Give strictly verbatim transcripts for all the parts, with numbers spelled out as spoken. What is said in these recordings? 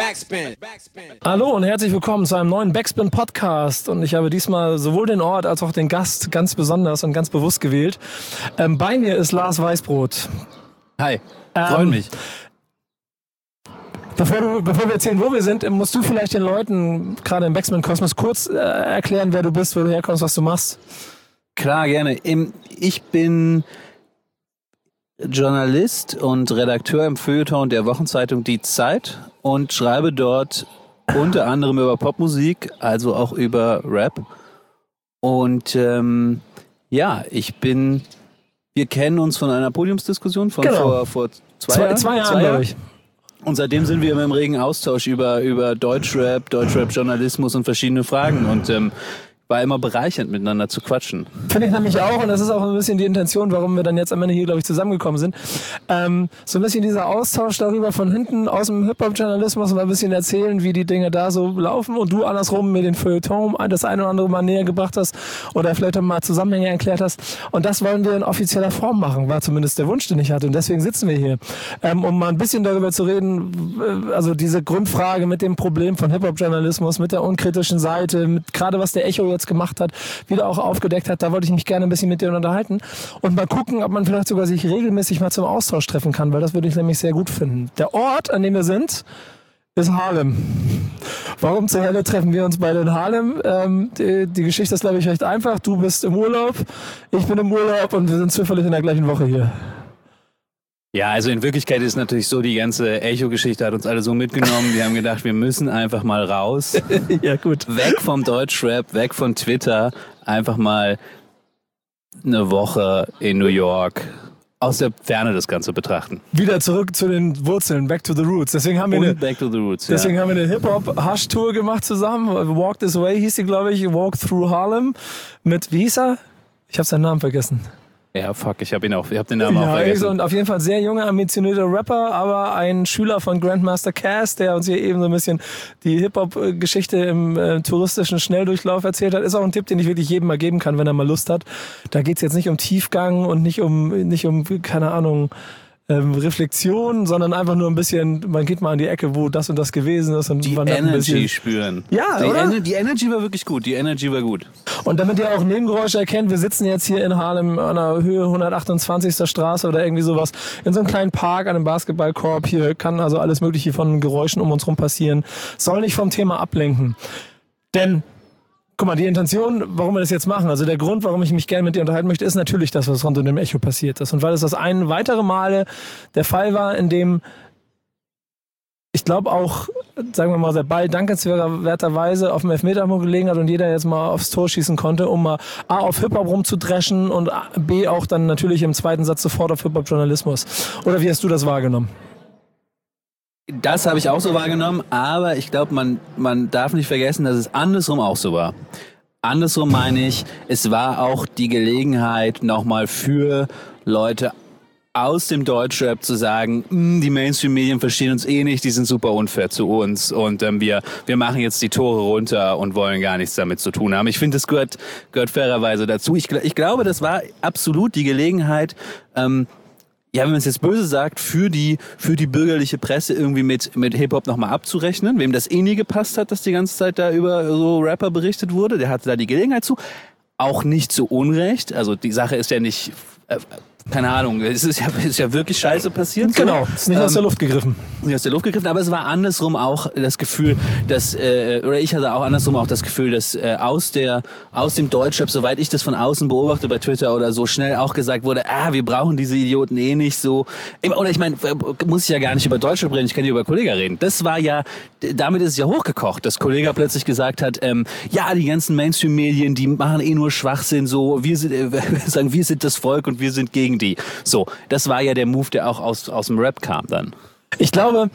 Backspin. Hallo und herzlich willkommen zu einem neuen Backspin-Podcast. Und ich habe diesmal sowohl den Ort als auch den Gast ganz besonders und ganz bewusst gewählt. Ähm, bei mir ist Lars Weißbrot. Hi, freut ähm, mich. Bevor, du, bevor wir erzählen, wo wir sind, musst du vielleicht den Leuten, gerade im Backspin-Kosmos, kurz äh, erklären, wer du bist, wo du herkommst, was du machst. Klar, gerne. Ich bin Journalist und Redakteur im Feuilleton der Wochenzeitung Die Zeit und schreibe dort unter anderem über Popmusik, also auch über Rap. Und ähm, ja, ich bin, wir kennen uns von einer Podiumsdiskussion von genau. vor, vor zwei, zwei, Jahren. Zwei Jahren, glaube ich. Und seitdem sind wir immer im regen Austausch über, über Deutschrap, Deutschrap-Journalismus und verschiedene Fragen. Und ähm, war immer bereichernd, miteinander zu quatschen. Finde ich nämlich auch, und das ist auch ein bisschen die Intention, warum wir dann jetzt am Ende hier, glaube ich, zusammengekommen sind. Ähm, so ein bisschen dieser Austausch darüber von hinten aus dem Hip-Hop-Journalismus, mal ein bisschen erzählen, wie die Dinge da so laufen und du andersrum mir den Feuilleton das eine oder andere mal näher gebracht hast oder vielleicht auch mal Zusammenhänge erklärt hast. Und das wollen wir in offizieller Form machen, war zumindest der Wunsch, den ich hatte. Und deswegen sitzen wir hier, ähm, um mal ein bisschen darüber zu reden, also diese Grundfrage mit dem Problem von Hip-Hop-Journalismus, mit der unkritischen Seite, mit gerade was der Echo jetzt gemacht hat, wieder auch aufgedeckt hat, da wollte ich mich gerne ein bisschen mit dir unterhalten und mal gucken, ob man vielleicht sogar sich regelmäßig mal zum Austausch treffen kann, weil das würde ich nämlich sehr gut finden. Der Ort, an dem wir sind, ist Harlem. Warum zur Hölle treffen wir uns beide in Harlem? Ähm, die, die Geschichte ist, glaube ich, recht einfach. Du bist im Urlaub, ich bin im Urlaub und wir sind zufällig in der gleichen Woche hier. Ja, also in Wirklichkeit ist natürlich so, die ganze Echo-Geschichte hat uns alle so mitgenommen. Wir haben gedacht, wir müssen einfach mal raus. Ja, gut. Weg vom Deutschrap, weg von Twitter. Einfach mal eine Woche in New York aus der Ferne das Ganze betrachten. Wieder zurück zu den Wurzeln, back to the roots. Deswegen haben wir Und eine, back to the roots, deswegen ja. haben wir eine Hip-Hop-Hush-Tour gemacht zusammen. Walk This Way hieß sie, glaube ich. Walk Through Harlem mit, wie hieß er? Ich habe seinen Namen vergessen. Ja, fuck, ich habe ihn auch, ich habe den Namen ja, auch vergessen. Und auf jeden Fall sehr junger, ambitionierter Rapper, aber ein Schüler von Grandmaster Caz, der uns hier eben so ein bisschen die Hip-Hop-Geschichte im äh, touristischen Schnelldurchlauf erzählt hat. Ist auch ein Tipp, den ich wirklich jedem mal geben kann, wenn er mal Lust hat. Da geht's jetzt nicht um Tiefgang und nicht um, nicht um, keine Ahnung, ähm, Reflexion, sondern einfach nur ein bisschen, man geht mal an die Ecke, wo das und das gewesen ist. Und die man Energy ein bisschen spüren. Ja, die, oder? Ener- die Energy war wirklich gut, die Energy war gut. Und damit ihr auch Nebengeräusche erkennt, wir sitzen jetzt hier in Harlem an der Höhe hundertachtundzwanzigster Straße oder irgendwie sowas, in so einem kleinen Park an einem Basketballkorb. Hier kann also alles Mögliche von Geräuschen um uns rum passieren. Soll nicht vom Thema ablenken. Denn, guck mal, die Intention, warum wir das jetzt machen, also der Grund, warum ich mich gerne mit dir unterhalten möchte, ist natürlich das, was rund um dem Echo passiert ist. Und weil es das ein weitere Male der Fall war, in dem ich glaube auch, sagen wir mal, der Ball dankenswerterweise auf dem Elfmeterpunkt gelegen hat und jeder jetzt mal aufs Tor schießen konnte, um mal A, auf Hip-Hop rumzudreschen und B, auch dann natürlich im zweiten Satz sofort auf Hip-Hop-Journalismus. Oder wie hast du das wahrgenommen? Das habe ich auch so wahrgenommen, aber ich glaube, man, man darf nicht vergessen, dass es andersrum auch so war. Andersrum meine ich, es war auch die Gelegenheit nochmal für Leute aus dem Deutschrap zu sagen, die Mainstream-Medien verstehen uns eh nicht, die sind super unfair zu uns und ähm, wir wir machen jetzt die Tore runter und wollen gar nichts damit zu tun haben. Ich finde, das gehört gehört fairerweise dazu. Ich, ich glaube, das war absolut die Gelegenheit, ähm, ja, wenn man es jetzt böse sagt, für die für die bürgerliche Presse irgendwie mit mit Hip-Hop nochmal abzurechnen. Wem das eh nie gepasst hat, dass die ganze Zeit da über so Rapper berichtet wurde, der hatte da die Gelegenheit zu. Auch nicht zu Unrecht. Also die Sache ist ja nicht... Äh, keine Ahnung, es ist ja, ist ja wirklich scheiße passiert. Genau, es ist nicht ähm, aus der Luft gegriffen. Nicht aus der Luft gegriffen, aber es war andersrum auch das Gefühl, dass, äh, oder ich hatte auch andersrum auch das Gefühl, dass äh, aus der aus dem Deutschrap, soweit ich das von außen beobachte bei Twitter oder so, schnell auch gesagt wurde, ah, wir brauchen diese Idioten eh nicht so. Oder ich meine, muss ich ja gar nicht über Deutschrap reden, ich kann ja über Kollega reden. Das war ja, damit ist es ja hochgekocht, dass Kollega plötzlich gesagt hat, ähm, ja, die ganzen Mainstream-Medien, die machen eh nur Schwachsinn, so, wir sind, äh, sagen, wir sind das Volk und wir sind gegen die. So, das war ja der Move, der auch aus, aus dem Rap kam dann. Ich glaube,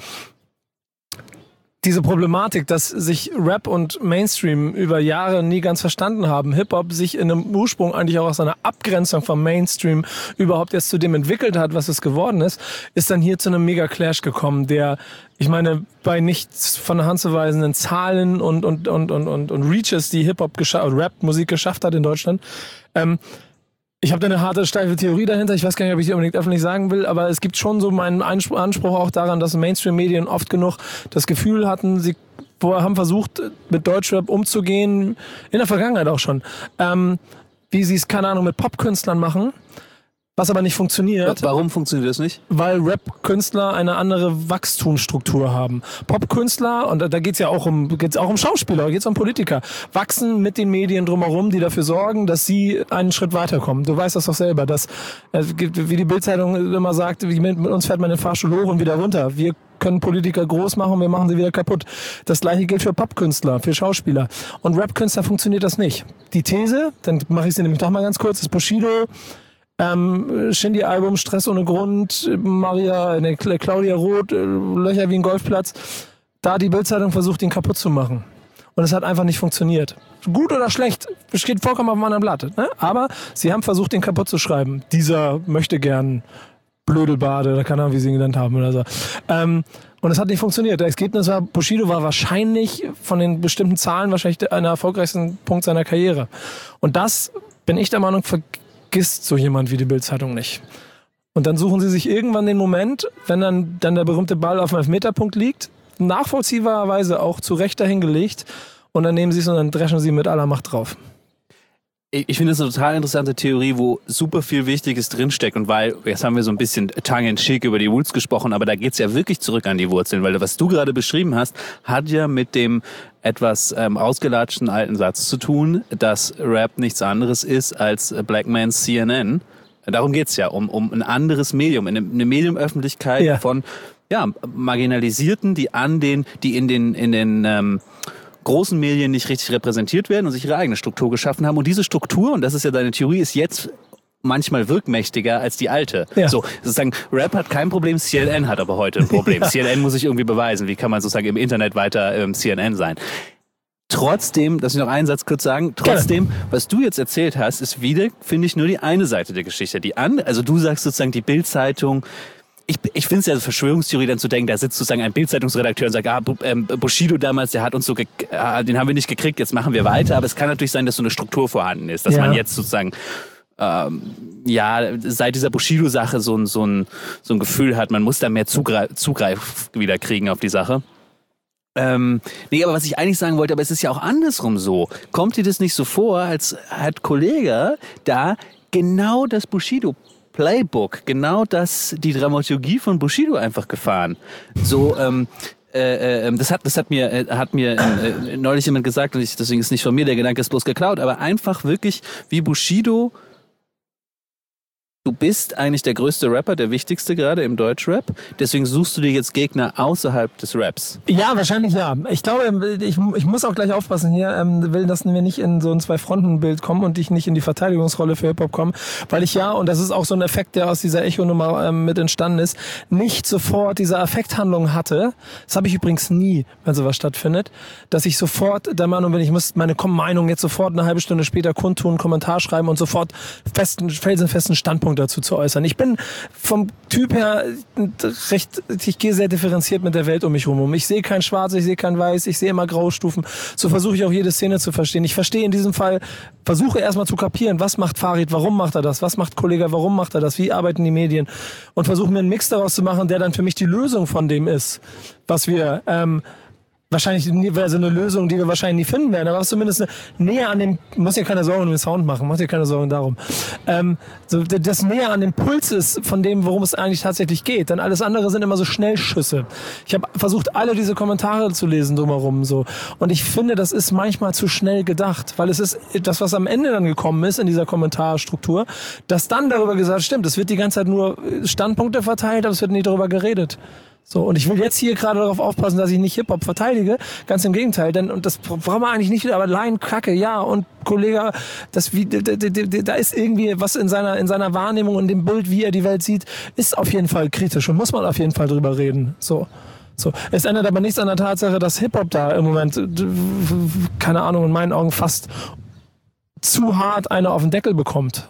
diese Problematik, dass sich Rap und Mainstream über Jahre nie ganz verstanden haben, Hip-Hop sich in einem Ursprung eigentlich auch aus einer Abgrenzung vom Mainstream überhaupt erst zu dem entwickelt hat, was es geworden ist, ist dann hier zu einem Mega-Clash gekommen, der, ich meine, bei nichts von der Hand zu weisenden Zahlen und, und, und, und, und, und Reaches, die Hip-Hop, gescha- Rap-Musik geschafft hat in Deutschland, ähm, Ich habe da eine harte, steife Theorie dahinter. Ich weiß gar nicht, ob ich die unbedingt öffentlich sagen will, aber es gibt schon so meinen Anspruch auch daran, dass Mainstream-Medien oft genug das Gefühl hatten, sie haben versucht, mit Deutschrap umzugehen, in der Vergangenheit auch schon, ähm, wie sie es, keine Ahnung, mit Popkünstlern machen, was aber nicht funktioniert. Warum funktioniert das nicht? Weil Rap-Künstler eine andere Wachstumsstruktur haben. Pop-Künstler, und da geht's ja auch um, geht's auch um Schauspieler, geht's um Politiker, wachsen mit den Medien drumherum, die dafür sorgen, dass sie einen Schritt weiterkommen. Du weißt das doch selber, dass, wie die Bild-Zeitung immer sagt, wie mit, mit uns fährt man den Fahrstuhl hoch und wieder runter. Wir können Politiker groß machen, wir machen sie wieder kaputt. Das gleiche gilt für Popkünstler, für Schauspieler. Und Rap-Künstler funktioniert das nicht. Die These, dann mache ich sie nämlich doch mal ganz kurz, ist Bushido, Ähm, Shindy-Album, Stress ohne Grund, Maria, ne, Claudia Roth, Löcher wie ein Golfplatz. Da hat die Bild-Zeitung versucht, ihn kaputt zu machen. Und es hat einfach nicht funktioniert. Gut oder schlecht, steht vollkommen auf einem anderen Blatt. Ne? Aber sie haben versucht, ihn kaputt zu schreiben. Dieser möchte gern Blödelbade, oder keine Ahnung, wie sie ihn genannt haben oder so. Ähm, und es hat nicht funktioniert. Das Ergebnis war, Bushido war wahrscheinlich von den bestimmten Zahlen wahrscheinlich einer erfolgreichsten Punkt seiner Karriere. Und das, bin ich der Meinung, vergisst so jemand wie die Bild-Zeitung nicht. Und dann suchen sie sich irgendwann den Moment, wenn dann, dann der berühmte Ball auf dem Elfmeterpunkt liegt, nachvollziehbarerweise auch zu Recht dahingelegt, und dann nehmen sie es und dann dreschen sie mit aller Macht drauf. Ich finde das eine total interessante Theorie, wo super viel Wichtiges drinsteckt. Und weil, jetzt haben wir so ein bisschen tongue-in-cheek über die Roots gesprochen, aber da geht's ja wirklich zurück an die Wurzeln. Weil was du gerade beschrieben hast, hat ja mit dem etwas ähm, ausgelatschten alten Satz zu tun, dass Rap nichts anderes ist als Black Man's C N N. Darum geht's ja, um, um ein anderes Medium, eine, eine Mediumöffentlichkeit ja. von ja, Marginalisierten, die an den, die in den, in den ähm, großen Medien nicht richtig repräsentiert werden und sich ihre eigene Struktur geschaffen haben. Und diese Struktur, und das ist ja deine Theorie, ist jetzt manchmal wirkmächtiger als die alte. Ja. So, sozusagen, Rap hat kein Problem, C N N hat aber heute ein Problem. Ja. C N N muss sich irgendwie beweisen. Wie kann man sozusagen im Internet weiter ähm, C N N sein? Trotzdem, lass mich noch einen Satz kurz sagen, trotzdem, was du jetzt erzählt hast, ist wieder, finde ich, nur die eine Seite der Geschichte. Die andere, also du sagst sozusagen, die Bild-Zeitung, ich, ich finde es ja eine Verschwörungstheorie, dann zu denken, da sitzt sozusagen ein Bild-Zeitungsredakteur und sagt, ah, ähm, Bushido damals, der hat uns so, ge- ah, den haben wir nicht gekriegt, jetzt machen wir weiter. Aber es kann natürlich sein, dass so eine Struktur vorhanden ist, dass ja. man jetzt sozusagen, ähm, ja, seit dieser Bushido-Sache so ein, so ein, so ein Gefühl hat, man muss da mehr Zugreif, Zugreif wieder kriegen auf die Sache. Ähm, nee, aber was ich eigentlich sagen wollte, aber es ist ja auch andersrum so. Kommt dir das nicht so vor, als hat Kollege da genau das Bushido Playbook, genau das, die Dramaturgie von Bushido einfach gefahren. So, ähm, äh, äh, das hat, das hat mir, äh, hat mir äh, neulich jemand gesagt, und ich, deswegen ist nicht von mir, der Gedanke ist bloß geklaut, aber einfach wirklich wie Bushido. Du bist eigentlich der größte Rapper, der wichtigste gerade im Deutschrap. Deswegen suchst du dir jetzt Gegner außerhalb des Raps. Ja, wahrscheinlich ja. Ich glaube, ich, ich muss auch gleich aufpassen hier, ähm, will, dass wir nicht in so ein Zwei-Fronten-Bild kommen und ich nicht in die Verteidigungsrolle für Hip-Hop komme. Weil ich ja, und das ist auch so ein Effekt, der aus dieser Echo-Nummer ähm, mit entstanden ist, nicht sofort diese Affekthandlung hatte. Das habe ich übrigens nie, wenn sowas stattfindet, dass ich sofort der Meinung bin, ich muss meine Meinung jetzt sofort eine halbe Stunde später kundtun, einen Kommentar schreiben und sofort festen, felsenfesten Standpunkt dazu zu äußern. Ich bin vom Typ her recht, ich gehe sehr differenziert mit der Welt um mich rum. Ich sehe kein Schwarz, ich sehe kein Weiß, ich sehe immer Graustufen. So versuche ich auch jede Szene zu verstehen. Ich verstehe in diesem Fall, versuche erstmal zu kapieren, was macht Farid, warum macht er das, was macht Kollege, warum macht er das, wie arbeiten die Medien, und versuche mir einen Mix daraus zu machen, der dann für mich die Lösung von dem ist, was wir ähm, wahrscheinlich wäre so eine Lösung, die wir wahrscheinlich nie finden werden, aber zumindest eine, näher an dem, muss ja keine Sorgen um den Sound machen, macht ja keine Sorgen darum, ähm, so, das näher an dem Puls ist von dem, worum es eigentlich tatsächlich geht, denn alles andere sind immer so Schnellschüsse. Ich habe versucht, alle diese Kommentare zu lesen drumherum, so, und ich finde, das ist manchmal zu schnell gedacht, weil es ist das, was am Ende dann gekommen ist in dieser Kommentarstruktur, dass dann darüber gesagt, stimmt, es wird die ganze Zeit nur Standpunkte verteilt, aber es wird nicht darüber geredet. So, und ich will jetzt hier gerade darauf aufpassen, dass ich nicht Hip-Hop verteidige. Ganz im Gegenteil, denn, und das brauchen wir eigentlich nicht wieder, aber Laien, Kacke, ja, und Kollege, das, wie, da ist irgendwie was in seiner, in seiner Wahrnehmung und dem Bild, wie er die Welt sieht, ist auf jeden Fall kritisch und muss man auf jeden Fall drüber reden. So. So. Es ändert aber nichts an der Tatsache, dass Hip-Hop da im Moment, keine Ahnung, in meinen Augen fast zu hart eine auf den Deckel bekommt.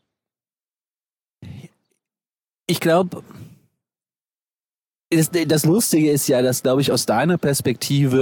Ich glaube, Das, das Lustige ist ja, dass, glaube ich, aus deiner Perspektive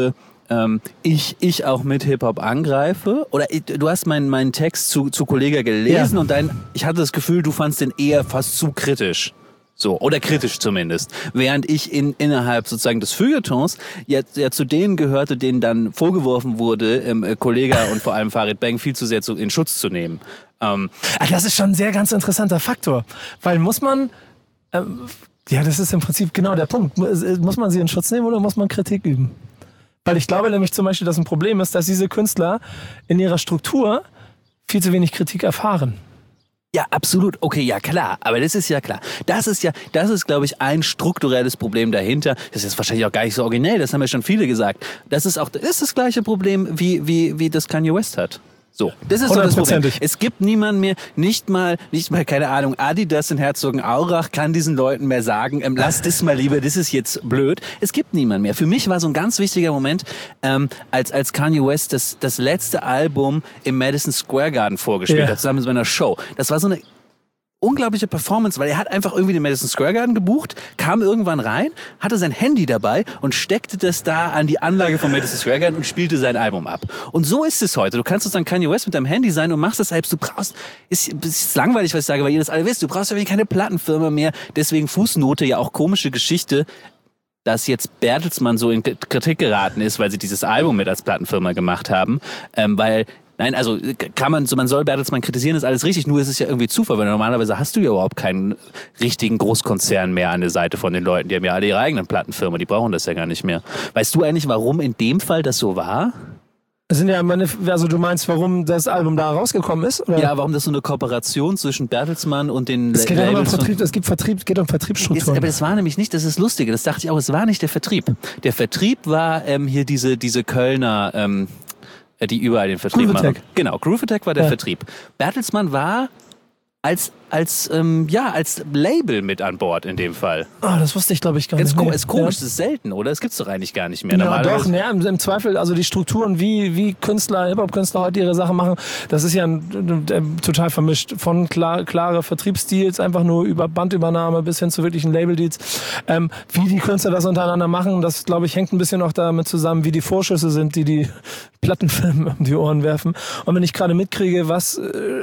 ähm, ich, ich auch mit Hip-Hop angreife. Oder ich, du hast meinen meinen Text zu, zu Kollega gelesen, ja, und dein, ich hatte das Gefühl, du fandst den eher fast zu kritisch. So, oder kritisch zumindest. Während ich in, innerhalb sozusagen des Feuilletons ja, ja zu denen gehörte, denen dann vorgeworfen wurde, ähm, Kollega und vor allem Farid Bang viel zu sehr zu, in Schutz zu nehmen. Ähm, das ist schon ein sehr ganz interessanter Faktor. Weil muss man, ähm, ja, das ist im Prinzip genau der Punkt. Muss man sie in Schutz nehmen oder muss man Kritik üben? Weil ich glaube nämlich zum Beispiel, dass ein Problem ist, dass diese Künstler in ihrer Struktur viel zu wenig Kritik erfahren. Ja, absolut. Okay, ja klar. Aber das ist ja klar. Das ist ja, das ist, glaube ich, ein strukturelles Problem dahinter. Das ist wahrscheinlich auch gar nicht so originell. Das haben ja schon viele gesagt. Das ist auch, das ist das gleiche Problem, wie, wie, wie das Kanye West hat. So, das ist so das Problem. Es gibt niemanden mehr, nicht mal, nicht mal, keine Ahnung, Adidas in Herzogenaurach kann diesen Leuten mehr sagen, ähm, lass das mal lieber, das ist jetzt blöd. Es gibt niemanden mehr. Für mich war so ein ganz wichtiger Moment, ähm, als, als Kanye West das, das letzte Album im Madison Square Garden vorgespielt yeah. hat, zusammen mit einer Show. Das war so eine unglaubliche Performance, weil er hat einfach irgendwie den Madison Square Garden gebucht, kam irgendwann rein, hatte sein Handy dabei und steckte das da an die Anlage von Madison Square Garden und spielte sein Album ab. Und so ist es heute. Du kannst sozusagen Kanye West mit deinem Handy sein und machst das selbst. Du brauchst, ist, ist langweilig, was ich sage, weil ihr das alle wisst, du brauchst ja keine Plattenfirma mehr. Deswegen Fußnote, ja auch komische Geschichte, dass jetzt Bertelsmann so in Kritik geraten ist, weil sie dieses Album mit als Plattenfirma gemacht haben, ähm, weil Nein, also kann man, so man soll Bertelsmann kritisieren, ist alles richtig, nur ist es ja irgendwie Zufall, weil normalerweise hast du ja überhaupt keinen richtigen Großkonzern mehr an der Seite von den Leuten, die haben ja alle ihre eigenen Plattenfirmen, die brauchen das ja gar nicht mehr. Weißt du eigentlich, warum in dem Fall das so war? Das sind ja meine, also du meinst, warum das Album da rausgekommen ist? Oder? Ja, warum das so eine Kooperation zwischen Bertelsmann und den es geht ja um Vertrieb, es gibt Vertrieb, es geht um Vertriebsstrukturen. Ist, aber das war nämlich nicht, das ist lustig, das dachte ich auch, es war nicht der Vertrieb. Der Vertrieb war ähm, hier diese, diese Kölner, ähm, die überall den Vertrieb Groove machen. Genau, Groove Attack war der ja. Vertrieb. Bertelsmann war als als ähm, ja als Label mit an Bord in dem Fall. Ah, oh, das wusste ich, glaube ich, gar Ganz nicht. Ko- Nee. ist komisch, ja. das ist selten, oder? Das gibt's doch eigentlich gar nicht mehr. Ja, doch, ne, im, im Zweifel, also die Strukturen, wie, wie Künstler, Hip-Hop-Künstler heute ihre Sachen machen, das ist ja ein, ein, ein, total vermischt. Von klar, klare Vertriebsdeals, einfach nur über Bandübernahme bis hin zu wirklichen Label-Deals. Ähm, wie die Künstler das untereinander machen, das, glaube ich, hängt ein bisschen auch damit zusammen, wie die Vorschüsse sind, die die Plattenfirmen um die Ohren werfen. Und wenn ich gerade mitkriege, was äh,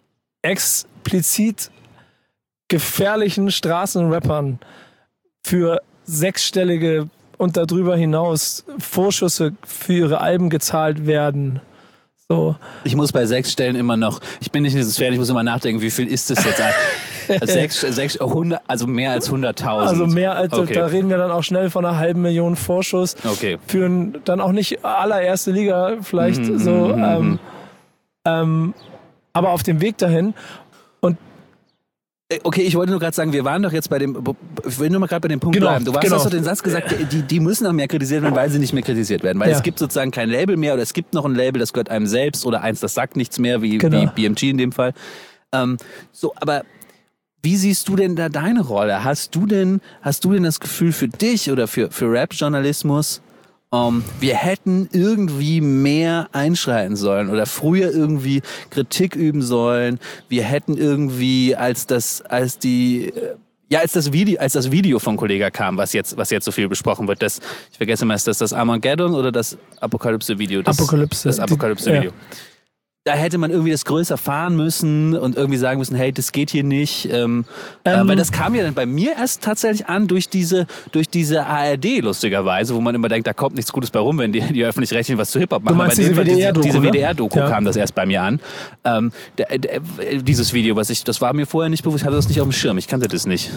explizit gefährlichen Straßenrappern für sechsstellige und darüber hinaus Vorschüsse für ihre Alben gezahlt werden. So. Ich muss bei sechs Stellen immer noch, ich bin nicht in dieser Sphäre, ich muss immer nachdenken, wie viel ist das jetzt? sechs, sechs, hundert, also mehr als hunderttausend. Also mehr als, okay. Da reden wir dann auch schnell von einer halben Million Vorschuss. Okay. Für ein, dann auch nicht allererste Liga vielleicht Mhm, so. mhm, Ähm, ähm, aber auf dem Weg dahin. Und Okay, ich wollte nur gerade sagen, wir waren doch jetzt bei dem, ich will nur mal gerade bei dem Punkt genau, bleiben. Du hast genau. doch den Satz gesagt, die, die müssen auch mehr kritisiert werden, weil sie nicht mehr kritisiert werden. Weil ja. es gibt sozusagen kein Label mehr oder es gibt noch ein Label, das gehört einem selbst oder eins, das sagt nichts mehr, wie, genau. wie B M G in dem Fall. Ähm, so, aber wie siehst du denn da deine Rolle? Hast du denn, hast du denn das Gefühl für dich oder für, für Rap-Journalismus, Um, wir hätten irgendwie mehr einschreiten sollen oder früher irgendwie Kritik üben sollen. Wir hätten irgendwie, als das, als die, ja, als das Video, als das Video von Kollega kam, was jetzt, was jetzt so viel besprochen wird, das, ich vergesse mal, ist das das Armageddon oder das Apokalypse-Video? Das, Apokalypse. Das Apokalypse-Video. Ja. Da hätte man irgendwie das größer fahren müssen und irgendwie sagen müssen, hey, das geht hier nicht. Ähm, ähm, äh, weil das kam ja dann bei mir erst tatsächlich an durch diese, durch diese A R D, lustigerweise, wo man immer denkt, da kommt nichts Gutes bei rum, wenn die, die Öffentlich-Rechtlichen was zu Hip-Hop machen. Du meinst diese W D R-Doku, diese W D R-Doku ja. kam das erst bei mir an. Ähm, der, der, dieses Video, was ich, das war mir vorher nicht bewusst, ich hatte das nicht auf dem Schirm, ich kannte das nicht.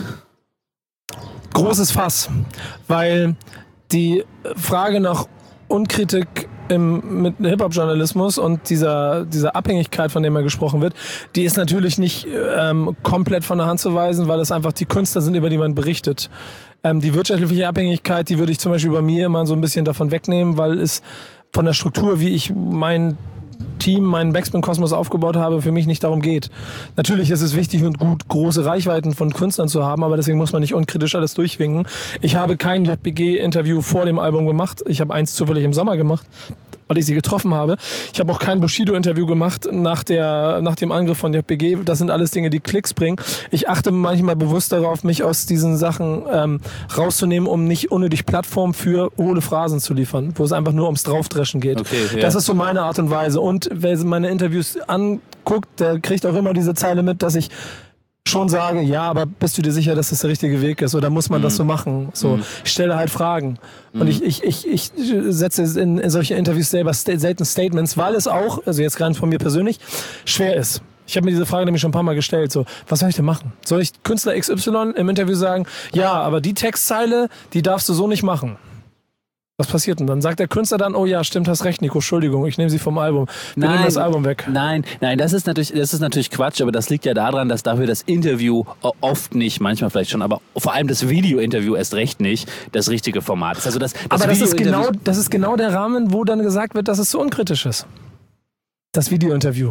Großes Fass, weil die Frage nach Unkritik im, mit Hip-Hop-Journalismus und dieser, dieser Abhängigkeit, von der mal gesprochen wird, die ist natürlich nicht ähm, komplett von der Hand zu weisen, weil es einfach die Künstler sind, über die man berichtet. Ähm, die wirtschaftliche Abhängigkeit, die würde ich zum Beispiel bei mir immer so ein bisschen davon wegnehmen, weil es von der Struktur, wie ich mein Team, meinen Backspin-Kosmos aufgebaut habe, für mich nicht darum geht. Natürlich ist es wichtig und gut, große Reichweiten von Künstlern zu haben, aber deswegen muss man nicht unkritisch alles durchwinken. Ich habe kein J P G-Interview vor dem Album gemacht. Ich habe eins zufällig im Sommer gemacht. weil ich sie getroffen habe. Ich habe auch kein Bushido-Interview gemacht nach, der, nach dem Angriff von J P G. Das sind alles Dinge, die Klicks bringen. Ich achte manchmal bewusst darauf, mich aus diesen Sachen ähm, rauszunehmen, um nicht unnötig Plattform für hohle Phrasen zu liefern, wo es einfach nur ums Draufdreschen geht. Okay, ja. Das ist so meine Art und Weise. Und wer meine Interviews anguckt, der kriegt auch immer diese Zeile mit, dass ich schon sage, ja, aber bist du dir sicher, dass das der richtige Weg ist? Oder muss man mm. das so machen? So, mm. ich stelle halt Fragen. Mm. Und ich, ich, ich, ich setze in, in solche Interviews selber sta- selten Statements, weil es auch, also jetzt gerade von mir persönlich, schwer ist. Ich habe mir diese Frage nämlich schon ein paar Mal gestellt. So, was soll ich denn machen? Soll ich Künstler X Y im Interview sagen, ja, aber die Textzeile, die darfst du so nicht machen? Was passiert denn dann? Sagt der Künstler dann, oh ja, stimmt, hast recht, Nico, Entschuldigung, ich nehme sie vom Album. Wir nehmen das Album weg. Nein, nein, das ist natürlich, das ist natürlich Quatsch, aber das liegt ja daran, dass dafür das Interview oft nicht, manchmal vielleicht schon, aber vor allem das Video-Interview erst recht nicht das richtige Format ist. Also das, das aber das ist, genau, das ist genau der Rahmen, wo dann gesagt wird, dass es so unkritisch ist. Das Video-Interview.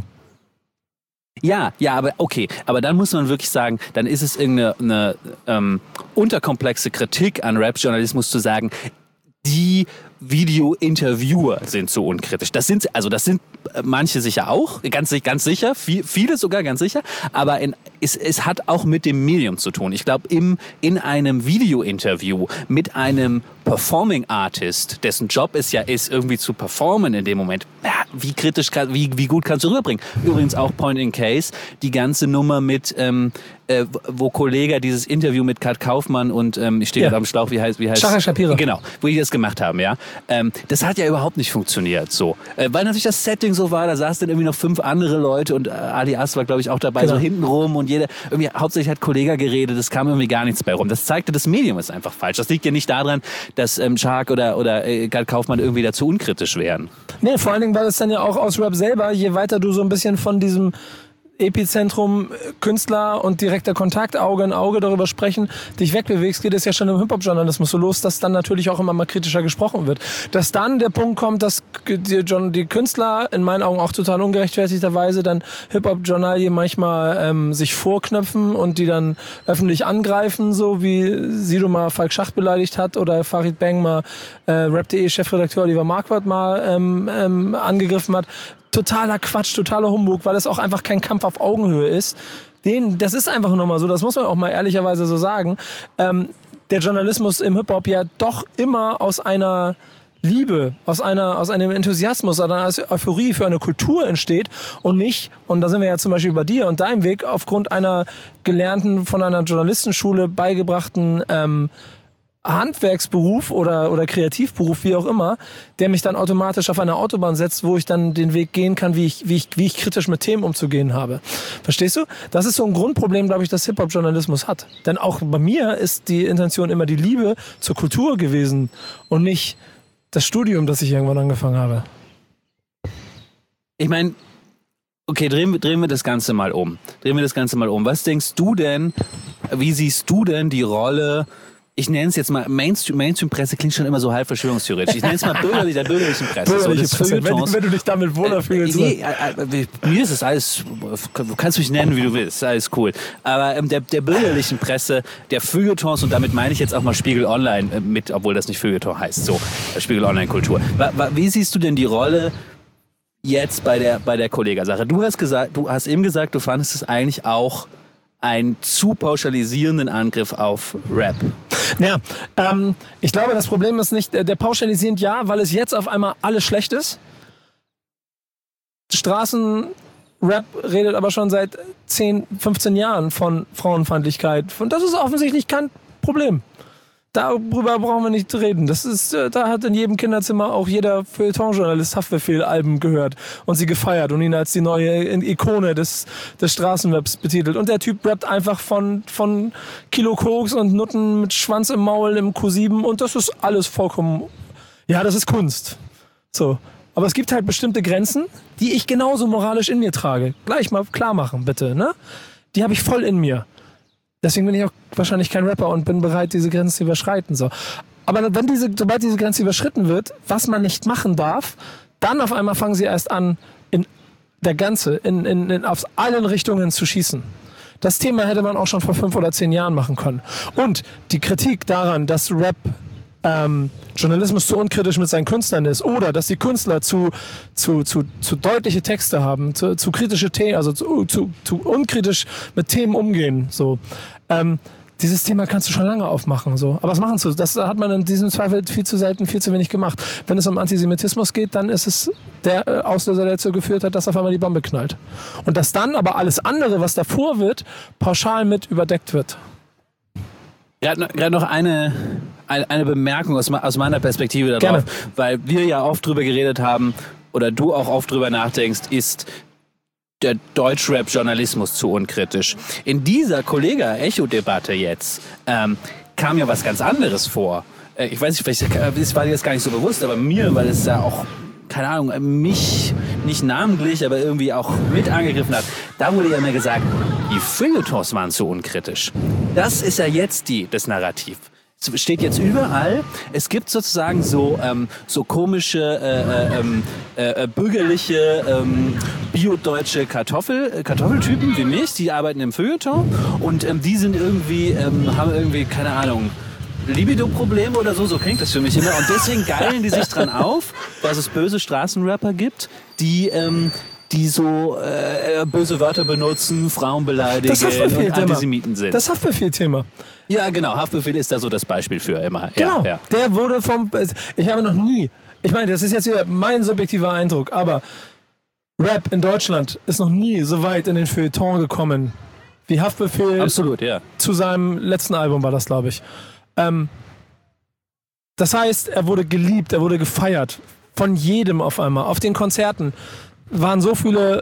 Ja, ja, aber okay, aber dann muss man wirklich sagen, dann ist es irgendeine eine, ähm, unterkomplexe Kritik an Rap-Journalismus zu sagen, die Video-Interviewer sind so unkritisch. Das sind, also das sind manche sicher auch, ganz, ganz sicher, viel, viele sogar ganz sicher, aber in, es, es hat auch mit dem Medium zu tun. Ich glaube, im, in einem Video-Interview mit einem Performing Artist, dessen Job es ja ist, irgendwie zu performen in dem Moment, ja, wie kritisch, wie, wie gut kannst du rüberbringen? Übrigens auch Point in Case, die ganze Nummer mit, ähm, äh, wo Kollega dieses Interview mit Kat Kaufmann und, ähm, ich stehe ja. gerade am Schlauch, wie heißt, wie heißt? Shara Shapira. Genau, wo die das gemacht haben, ja. Ähm, das hat ja überhaupt nicht funktioniert, so. Äh, weil natürlich das Setting so war, da saßen dann irgendwie noch fünf andere Leute und äh, Ali As war, glaube ich, auch dabei, genau. So hintenrum und jeder, irgendwie, hauptsächlich hat Kollega geredet, es kam irgendwie gar nichts bei rum. Das zeigte, das Medium ist einfach falsch. Das liegt ja nicht daran, dass ähm, Shark oder, oder äh, Kat Kaufmann irgendwie dazu unkritisch wären. Nee, vor allen Dingen, weil es dann ja auch aus Rap selber, je weiter du so ein bisschen von diesem Epizentrum Künstler und direkter Kontakt, Auge in Auge darüber sprechen, dich wegbewegst, geht es ja schon im Hip-Hop-Journalismus so los, dass dann natürlich auch immer mal kritischer gesprochen wird. Dass dann der Punkt kommt, dass die, die Künstler, in meinen Augen auch total ungerechtfertigterweise, dann Hip-Hop-Journalie manchmal ähm, sich vorknöpfen und die dann öffentlich angreifen, so wie Sido mal Falk Schacht beleidigt hat oder Farid Bang mal äh, Rap punkt de Chefredakteur Oliver Marquardt mal ähm, ähm, angegriffen hat. Totaler Quatsch, totaler Humbug, weil es auch einfach kein Kampf auf Augenhöhe ist. Den, das ist einfach nur mal so, das muss man auch mal ehrlicherweise so sagen. Ähm, der Journalismus im Hip-Hop ja doch immer aus einer Liebe, aus einer, aus einem Enthusiasmus, aus einer Euphorie für eine Kultur entsteht und nicht, und da sind wir ja zum Beispiel bei dir und deinem Weg, aufgrund einer gelernten, von einer Journalistenschule beigebrachten ähm, Handwerksberuf oder, oder Kreativberuf, wie auch immer, der mich dann automatisch auf eine Autobahn setzt, wo ich dann den Weg gehen kann, wie ich, wie ich, wie ich kritisch mit Themen umzugehen habe. Verstehst du? Das ist so ein Grundproblem, glaube ich, das Hip-Hop-Journalismus hat. Denn auch bei mir ist die Intention immer die Liebe zur Kultur gewesen und nicht das Studium, das ich irgendwann angefangen habe. Ich meine, okay, drehen, drehen wir das Ganze mal um. Drehen wir das Ganze mal um. Was denkst du denn, wie siehst du denn die Rolle, ich nenne es jetzt mal, Mainstream, Mainstream-Presse klingt schon immer so halb verschwörungstheoretisch. Ich nenne es mal bürgerlich, der bürgerlichen Presse. Bürgerliche so, Presse. Wenn, wenn du dich damit wohler fühlst. Äh, nee, äh, äh, mir ist es alles, du kannst mich nennen, wie du willst, alles cool. Aber ähm, der, der bürgerlichen Presse, der Feuilletons, und damit meine ich jetzt auch mal Spiegel Online äh, mit, obwohl das nicht Feuilleton heißt, so, Spiegel Online-Kultur. Wie siehst du denn die Rolle jetzt bei der, bei der Kollega-Sache? Du hast gesagt, du hast eben gesagt, du fandest es eigentlich auch einen zu pauschalisierenden Angriff auf Rap. Ja, ähm, ich glaube, das Problem ist nicht, der pauschalisierend ja, weil es jetzt auf einmal alles schlecht ist. Straßenrap redet aber schon seit zehn, fünfzehn Jahren von Frauenfeindlichkeit. Und das ist offensichtlich kein Problem. Darüber brauchen wir nicht reden. Das ist, da hat in jedem Kinderzimmer auch jeder Feuilleton-Journalist Haftbefehl-Alben gehört und sie gefeiert und ihn als die neue Ikone des, des Straßenraps betitelt. Und der Typ rappt einfach von, von Kilo Koks und Nutten mit Schwanz im Maul im Q sieben und das ist alles vollkommen, ja, das ist Kunst. So. Aber es gibt halt bestimmte Grenzen, die ich genauso moralisch in mir trage. Gleich mal klar machen, bitte, ne? Die habe ich voll in mir. Deswegen bin ich auch wahrscheinlich kein Rapper und bin bereit, diese Grenze zu überschreiten. So. Aber wenn diese, sobald diese Grenze überschritten wird, was man nicht machen darf, dann auf einmal fangen sie erst an, in der Ganze, in, in, in, aus allen Richtungen zu schießen. Das Thema hätte man auch schon vor fünf oder zehn Jahren machen können. Und die Kritik daran, dass Rap ähm, Journalismus zu unkritisch mit seinen Künstlern ist oder dass die Künstler zu, zu, zu, zu deutliche Texte haben, zu, zu kritische Themen, also zu, zu, zu unkritisch mit Themen umgehen. So. Ähm, dieses Thema kannst du schon lange aufmachen. So. Aber was machen sie? Das hat man in diesem Zweifel viel zu selten, viel zu wenig gemacht. Wenn es um Antisemitismus geht, dann ist es der äh, Auslöser, der dazu geführt hat, dass auf einmal die Bombe knallt. Und dass dann aber alles andere, was davor wird, pauschal mit überdeckt wird. Gerade noch eine, eine, eine Bemerkung aus, aus meiner Perspektive darauf, Gerne. Weil wir ja oft drüber geredet haben oder du auch oft drüber nachdenkst, ist der Deutschrap-Journalismus zu unkritisch. In dieser Kollega-Echo-Debatte jetzt ähm, kam ja was ganz anderes vor. Äh, ich weiß nicht, vielleicht das war dir jetzt gar nicht so bewusst, aber mir, weil es ja auch, keine Ahnung, mich nicht namentlich, aber irgendwie auch mit angegriffen hat. Da wurde ja immer gesagt, die Feuilletons waren zu unkritisch. Das ist ja jetzt die, das Narrativ. Es steht jetzt überall. Es gibt sozusagen so, ähm, so komische, äh, äh, äh, bürgerliche, ähm, biodeutsche Kartoffel, Kartoffeltypen wie mich, die arbeiten im Feuilleton und ähm, die sind irgendwie, ähm, haben irgendwie, keine Ahnung, Libido-Probleme oder so, so klingt das für mich immer. Und deswegen geilen die sich dran auf, dass es böse Straßenrapper gibt, die, ähm, die so äh, böse Wörter benutzen, Frauen beleidigen und Antisemiten sind. Das Haftbefehl-Thema. Ja, genau. Haftbefehl ist da so das Beispiel für immer. Genau. Ja, ja. Der wurde vom... Ich habe noch nie... Ich meine, das ist jetzt wieder mein subjektiver Eindruck, aber Rap in Deutschland ist noch nie so weit in den Feuilleton gekommen wie Haftbefehl. Absolut, ja. Zu seinem letzten Album war das, glaube ich. Ähm, das heißt, er wurde geliebt, er wurde gefeiert. Von jedem auf einmal. Auf den Konzerten waren so viele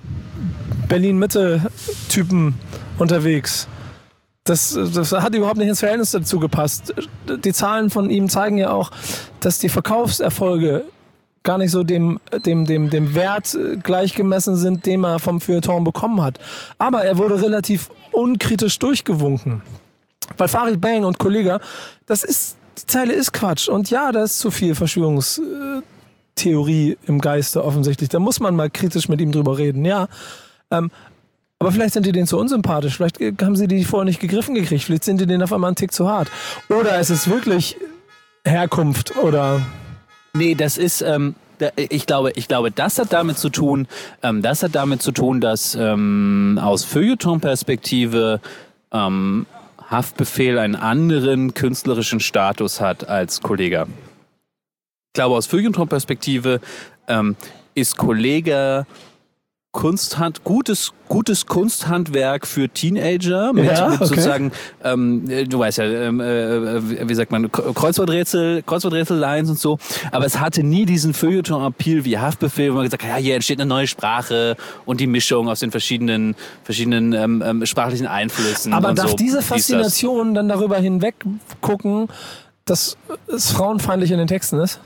Berlin-Mitte-Typen unterwegs. Das, das hat überhaupt nicht ins Verhältnis dazu gepasst. Die Zahlen von ihm zeigen ja auch, dass die Verkaufserfolge gar nicht so dem, dem, dem, dem Wert gleichgemessen sind, den er vom Feuilleton bekommen hat. Aber er wurde relativ unkritisch durchgewunken. Weil Farid Bang und Kollega, das ist, die Zeile ist Quatsch. Und ja, da ist zu viel Verschwörungstheorie im Geiste offensichtlich. Da muss man mal kritisch mit ihm drüber reden, ja. Ähm, aber vielleicht sind die denen zu unsympathisch. Vielleicht haben sie die vorher nicht gegriffen gekriegt. Vielleicht sind die denen auf einmal einen Tick zu hart. Oder ist es wirklich Herkunft oder... Nee, das ist... Ähm Ich glaube, ich glaube, das hat damit zu tun, ähm, das hat damit zu tun, dass ähm, aus Feuilleton-Perspektive ähm, Haftbefehl einen anderen künstlerischen Status hat als Kollega. Ich glaube, aus Feuilleton-Perspektive ähm, ist Kollega Kunsthand, gutes, gutes Kunsthandwerk für Teenager mit, ja, mit okay. sozusagen, ähm, du weißt ja, ähm, äh, wie sagt man, Kreuzworträtsel, Kreuzworträtsel-Lines und so. Aber es hatte nie diesen Feuilleton-Appeal wie Haftbefehl, wo man gesagt hat, ja, hier entsteht eine neue Sprache und die Mischung aus den verschiedenen, verschiedenen ähm, ähm, sprachlichen Einflüssen. Aber und darf so. diese Faszination dann darüber hinweg gucken, dass es frauenfeindlich in den Texten ist?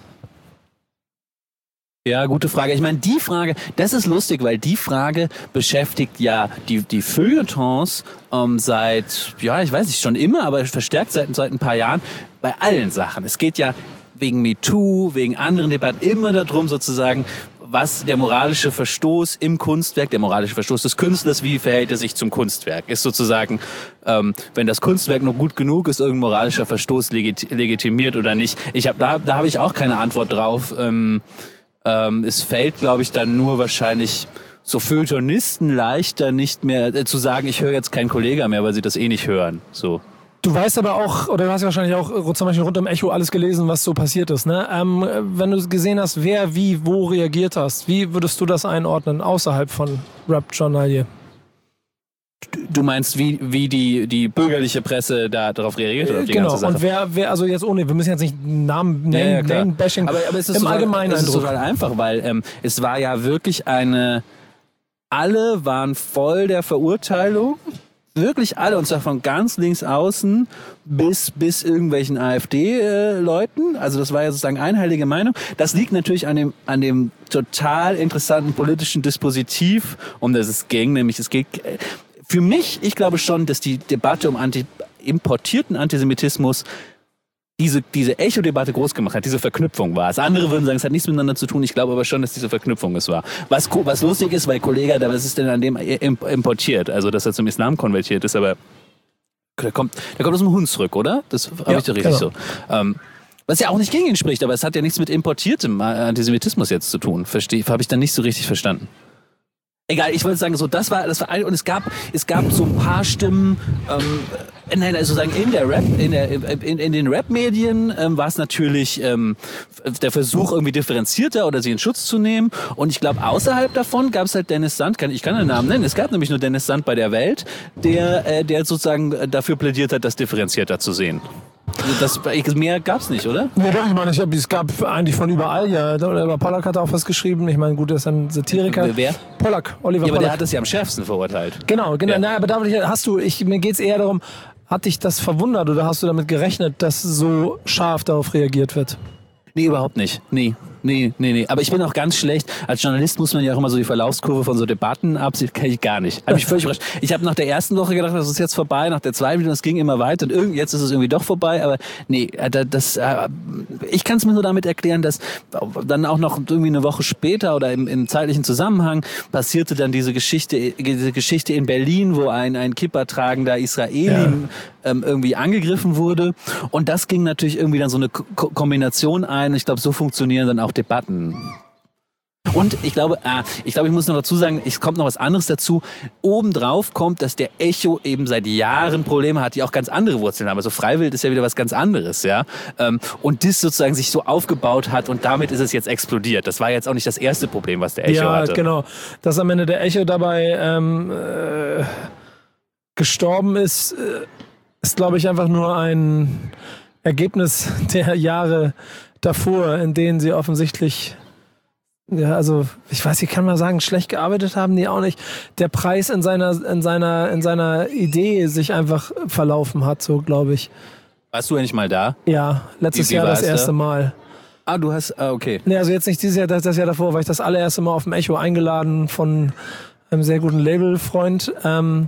Ja, gute Frage. Ich meine, die Frage, das ist lustig, weil die Frage beschäftigt ja die, die Feuilletons ähm, seit, ja, ich weiß nicht, schon immer, aber verstärkt seit, seit ein paar Jahren bei allen Sachen. Es geht ja wegen MeToo, wegen anderen Debatten immer darum sozusagen, was der moralische Verstoß im Kunstwerk, der moralische Verstoß des Künstlers, wie verhält er sich zum Kunstwerk? Ist sozusagen, ähm, wenn das Kunstwerk noch gut genug ist, irgendein moralischer Verstoß legit- legitimiert oder nicht. Ich hab, da, da habe ich auch keine Antwort drauf. Ähm, Ähm, es fällt, glaube ich, dann nur wahrscheinlich so Feuilletonisten leichter nicht mehr äh, zu sagen, ich höre jetzt keinen Kollega mehr, weil sie das eh nicht hören. So. Du weißt aber auch, oder du hast ja wahrscheinlich auch zum Beispiel rund um Echo alles gelesen, was so passiert ist. Ne? Ähm, wenn du gesehen hast, wer wie wo reagiert hast, wie würdest du das einordnen außerhalb von Rap-Journalie? Du meinst, wie, wie die, die bürgerliche Presse da darauf reagiert? Oder auf die genau, ganze Sache? Und wer, wer, also jetzt ohne, wir müssen jetzt nicht Namen, Name, ja, ja, Name Bashing, aber, aber es ist im total, Allgemeinen es ist Eindruck. total einfach, weil ähm, es war ja wirklich eine, alle waren voll der Verurteilung, wirklich alle, und zwar von ganz links außen bis, bis irgendwelchen AfD-Leuten, also das war ja sozusagen einhellige Meinung. Das liegt natürlich an dem, an dem total interessanten politischen Dispositiv, um das es ging, nämlich es geht... Für mich, ich glaube schon, dass die Debatte um anti, importierten Antisemitismus diese, diese Echo-Debatte groß gemacht hat, diese Verknüpfung war es. Andere würden sagen, es hat nichts miteinander zu tun. Ich glaube aber schon, dass diese Verknüpfung es war. Was, was lustig ist, weil Kollege, was ist denn an dem importiert? Also, dass er zum Islam konvertiert ist, aber der kommt, der kommt aus dem Hunsrück, oder? Das habe Ja, ich doch richtig genau. so. Ähm, Was ja auch nicht gegen ihn spricht, aber es hat ja nichts mit importiertem Antisemitismus jetzt zu tun. Verstehe, habe ich dann nicht so richtig verstanden. Egal, ich wollte sagen, so das war, das war ein, und es gab, es gab so ein paar Stimmen, ähm, nein, also sagen in der Rap, in der, in, in den Rap-Medien ähm, war es natürlich ähm, der Versuch irgendwie differenzierter oder sie in Schutz zu nehmen. Und ich glaube, außerhalb davon gab es halt Dennis Sand, kann, ich kann den Namen nennen. Es gab nämlich nur Dennis Sand bei der Welt, der, äh, der sozusagen dafür plädiert hat, das differenzierter zu sehen. Das, mehr gab's nicht, oder? Nee, doch, ich meine, ich hab, es gab eigentlich von überall, ja. Über Pollack hat er auch was geschrieben. Ich meine, gut, er ist ein Satiriker. Wer? Pollack, Oliver ja, aber Pollack. der hat das ja am schärfsten verurteilt. Genau, genau. Ja. Na, aber damit hast du, ich, mir geht's eher darum, hat dich das verwundert oder hast du damit gerechnet, dass so scharf darauf reagiert wird? Nee, überhaupt nicht. Nee. Nee, nee, nee. Aber ich bin auch ganz schlecht. Als Journalist muss man ja auch immer so die Verlaufskurve von so Debatten absehen. Kann ich gar nicht. Hab mich völlig überrascht. Ich habe nach der ersten Woche gedacht, das ist jetzt vorbei. Nach der zweiten wieder, das ging immer weiter. Und irgendwie, jetzt ist es irgendwie doch vorbei. Aber nee, das, ich kann es mir nur damit erklären, dass dann auch noch irgendwie eine Woche später oder im, im zeitlichen Zusammenhang passierte dann diese Geschichte, diese Geschichte in Berlin, wo ein, ein kippa-tragender Israeli ja. ähm, irgendwie angegriffen wurde. Und das ging natürlich irgendwie dann so eine Ko- Kombination ein. Ich glaube, so funktionieren dann auch Debatten. Und ich glaube, ah, ich glaube, ich muss noch dazu sagen, es kommt noch was anderes dazu. Obendrauf kommt, dass der Echo eben seit Jahren Probleme hat, die auch ganz andere Wurzeln haben. Also Freiwild ist ja wieder was ganz anderes, ja. Und das sozusagen sich so aufgebaut hat und damit ist es jetzt explodiert. Das war jetzt auch nicht das erste Problem, was der Echo ja, hatte. Ja, genau. Dass am Ende der Echo dabei ähm, äh, gestorben ist, äh, ist, glaube ich, einfach nur ein Ergebnis der Jahre davor, in denen sie offensichtlich, ja, also ich weiß, ich kann mal sagen, schlecht gearbeitet haben, die auch nicht. Der Preis in seiner, in seiner, in seiner Idee sich einfach verlaufen hat, so glaube ich. Warst du eigentlich mal da? Ja, letztes wie, wie Jahr das erste da? Mal. Ah, du hast, ah, okay. Nee, also jetzt nicht dieses Jahr, das, das Jahr davor war ich das allererste Mal auf dem Echo eingeladen von einem sehr guten Labelfreund. Ähm,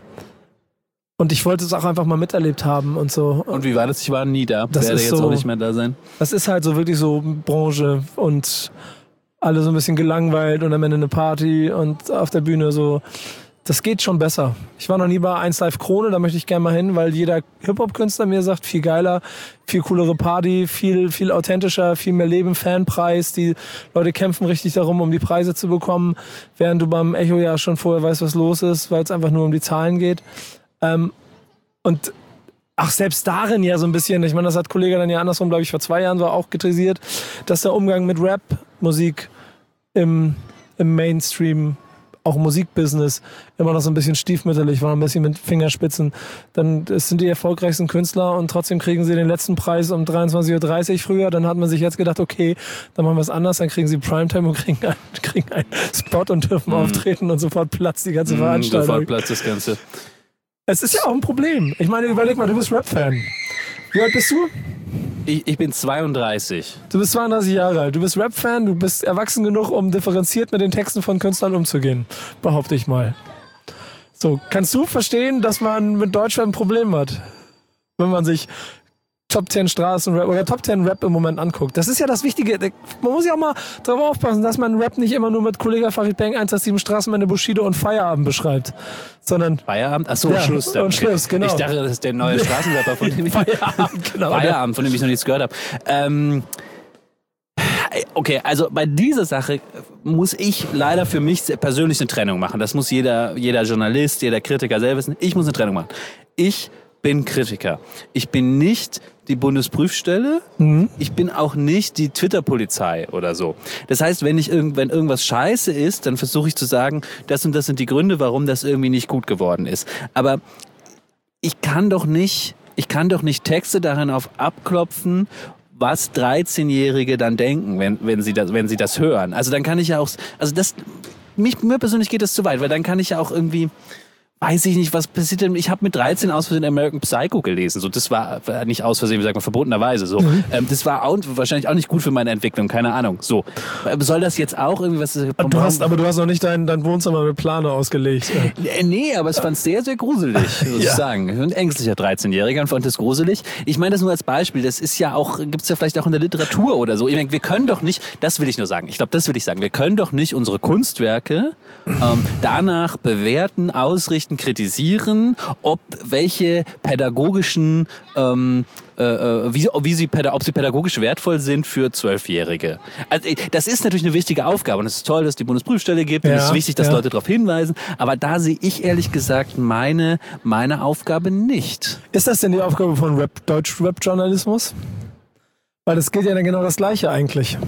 Und ich wollte es auch einfach mal miterlebt haben und so. Und wie war das? Ich war nie da. Das Werde ist jetzt so, auch nicht mehr da sein. Das ist halt so wirklich so Branche und alle so ein bisschen gelangweilt und am Ende eine Party und auf der Bühne so. Das geht schon besser. Ich war noch nie bei eins Live Krone, da möchte ich gerne mal hin, weil jeder Hip-Hop-Künstler mir sagt, viel geiler, viel coolere Party, viel, viel authentischer, viel mehr Leben, Fanpreis. Die Leute kämpfen richtig darum, um die Preise zu bekommen, während du beim Echo ja schon vorher weißt, was los ist, weil es einfach nur um die Zahlen geht. Ähm, und ach, selbst darin ja so ein bisschen, ich meine, das hat Kollege dann ja andersrum, glaube ich, vor zwei Jahren so auch kritisiert, dass der Umgang mit Rap-Musik im, im Mainstream, auch Musikbusiness, immer noch so ein bisschen stiefmütterlich war, ein bisschen mit Fingerspitzen. Dann das sind die erfolgreichsten Künstler und trotzdem kriegen sie den letzten Preis um dreiundzwanzig Uhr dreißig früher. Dann hat man sich jetzt gedacht, okay, dann machen wir es anders, dann kriegen sie Primetime und kriegen einen, kriegen einen Spot und dürfen mm. auftreten und sofort platzt die ganze mm, Veranstaltung. Sofort platzt das Ganze. Es ist ja auch ein Problem. Ich meine, überleg mal, du bist Rap-Fan. Wie alt bist du? Ich, ich bin zweiunddreißig. Du bist zweiunddreißig Jahre alt. Du bist Rap-Fan, du bist erwachsen genug, um differenziert mit den Texten von Künstlern umzugehen. Behaupte ich mal. So, kannst du verstehen, dass man mit Deutschland ein Problem hat? Wenn man sich Top zehn Straßenrap oder Top zehn Rap im Moment anguckt. Das ist ja das Wichtige. Man muss ja auch mal darauf aufpassen, dass man Rap nicht immer nur mit Kollege Farid Bang eins acht sieben Straßenbande Bushido und Feierabend beschreibt, sondern Feierabend? Achso, ja, Schluss. Und Schluss, genau. Ich dachte, das ist der neue Straßenrapper, von dem ich Feierabend, genau, Feierabend, von dem ich noch nichts gehört habe. Ähm, okay, also bei dieser Sache muss ich leider für mich persönlich eine Trennung machen. Das muss jeder, jeder Journalist, jeder Kritiker selber wissen. Ich muss eine Trennung machen. Ich bin Kritiker. Ich bin nicht die Bundesprüfstelle. Mhm. Ich bin auch nicht die Twitter-Polizei oder so. Das heißt, wenn ich irgend, wenn irgendwas scheiße ist, dann versuche ich zu sagen, das und das sind die Gründe, warum das irgendwie nicht gut geworden ist. Aber ich kann doch nicht, ich kann doch nicht Texte darin auf abklopfen, was dreizehnjährige dann denken, wenn, wenn sie das, wenn sie das hören. Also dann kann ich ja auch, also das, mich, mir persönlich geht das zu weit, weil dann kann ich ja auch irgendwie, weiß ich nicht, was passiert denn? Ich habe mit dreizehn aus Versehen American Psycho gelesen. So, das war nicht aus Versehen, wie sagt man, verbotenerweise. So, mhm. ähm, das war auch, wahrscheinlich auch nicht gut für meine Entwicklung, keine Ahnung. So, soll das jetzt auch irgendwie was? Du hast, aber du hast noch nicht dein, dein Wohnzimmer mit Plane ausgelegt. Ja. Nee, aber ich fand es sehr, sehr gruselig, muss ja. ich sagen. Ein ängstlicher dreizehnjähriger und fand das gruselig. Ich meine das nur als Beispiel. Das ist ja auch, gibt's ja vielleicht auch in der Literatur oder so. Ich meine, wir können doch nicht, das will ich nur sagen. Ich glaube, das will ich sagen. Wir können doch nicht unsere Kunstwerke ähm, danach bewerten, ausrichten, Nachrichten kritisieren, ob welche pädagogischen, ähm, äh, wie, wie sie, ob sie pädagogisch wertvoll sind für Zwölfjährige. Also das ist natürlich eine wichtige Aufgabe und es ist toll, dass es die Bundesprüfstelle gibt ja, und es ist wichtig, dass ja. Leute darauf hinweisen, aber da sehe ich ehrlich gesagt meine, meine Aufgabe nicht. Ist das denn die Aufgabe von Rap, Deutsch-Rap-Journalismus? Weil das gilt ja dann genau das Gleiche eigentlich.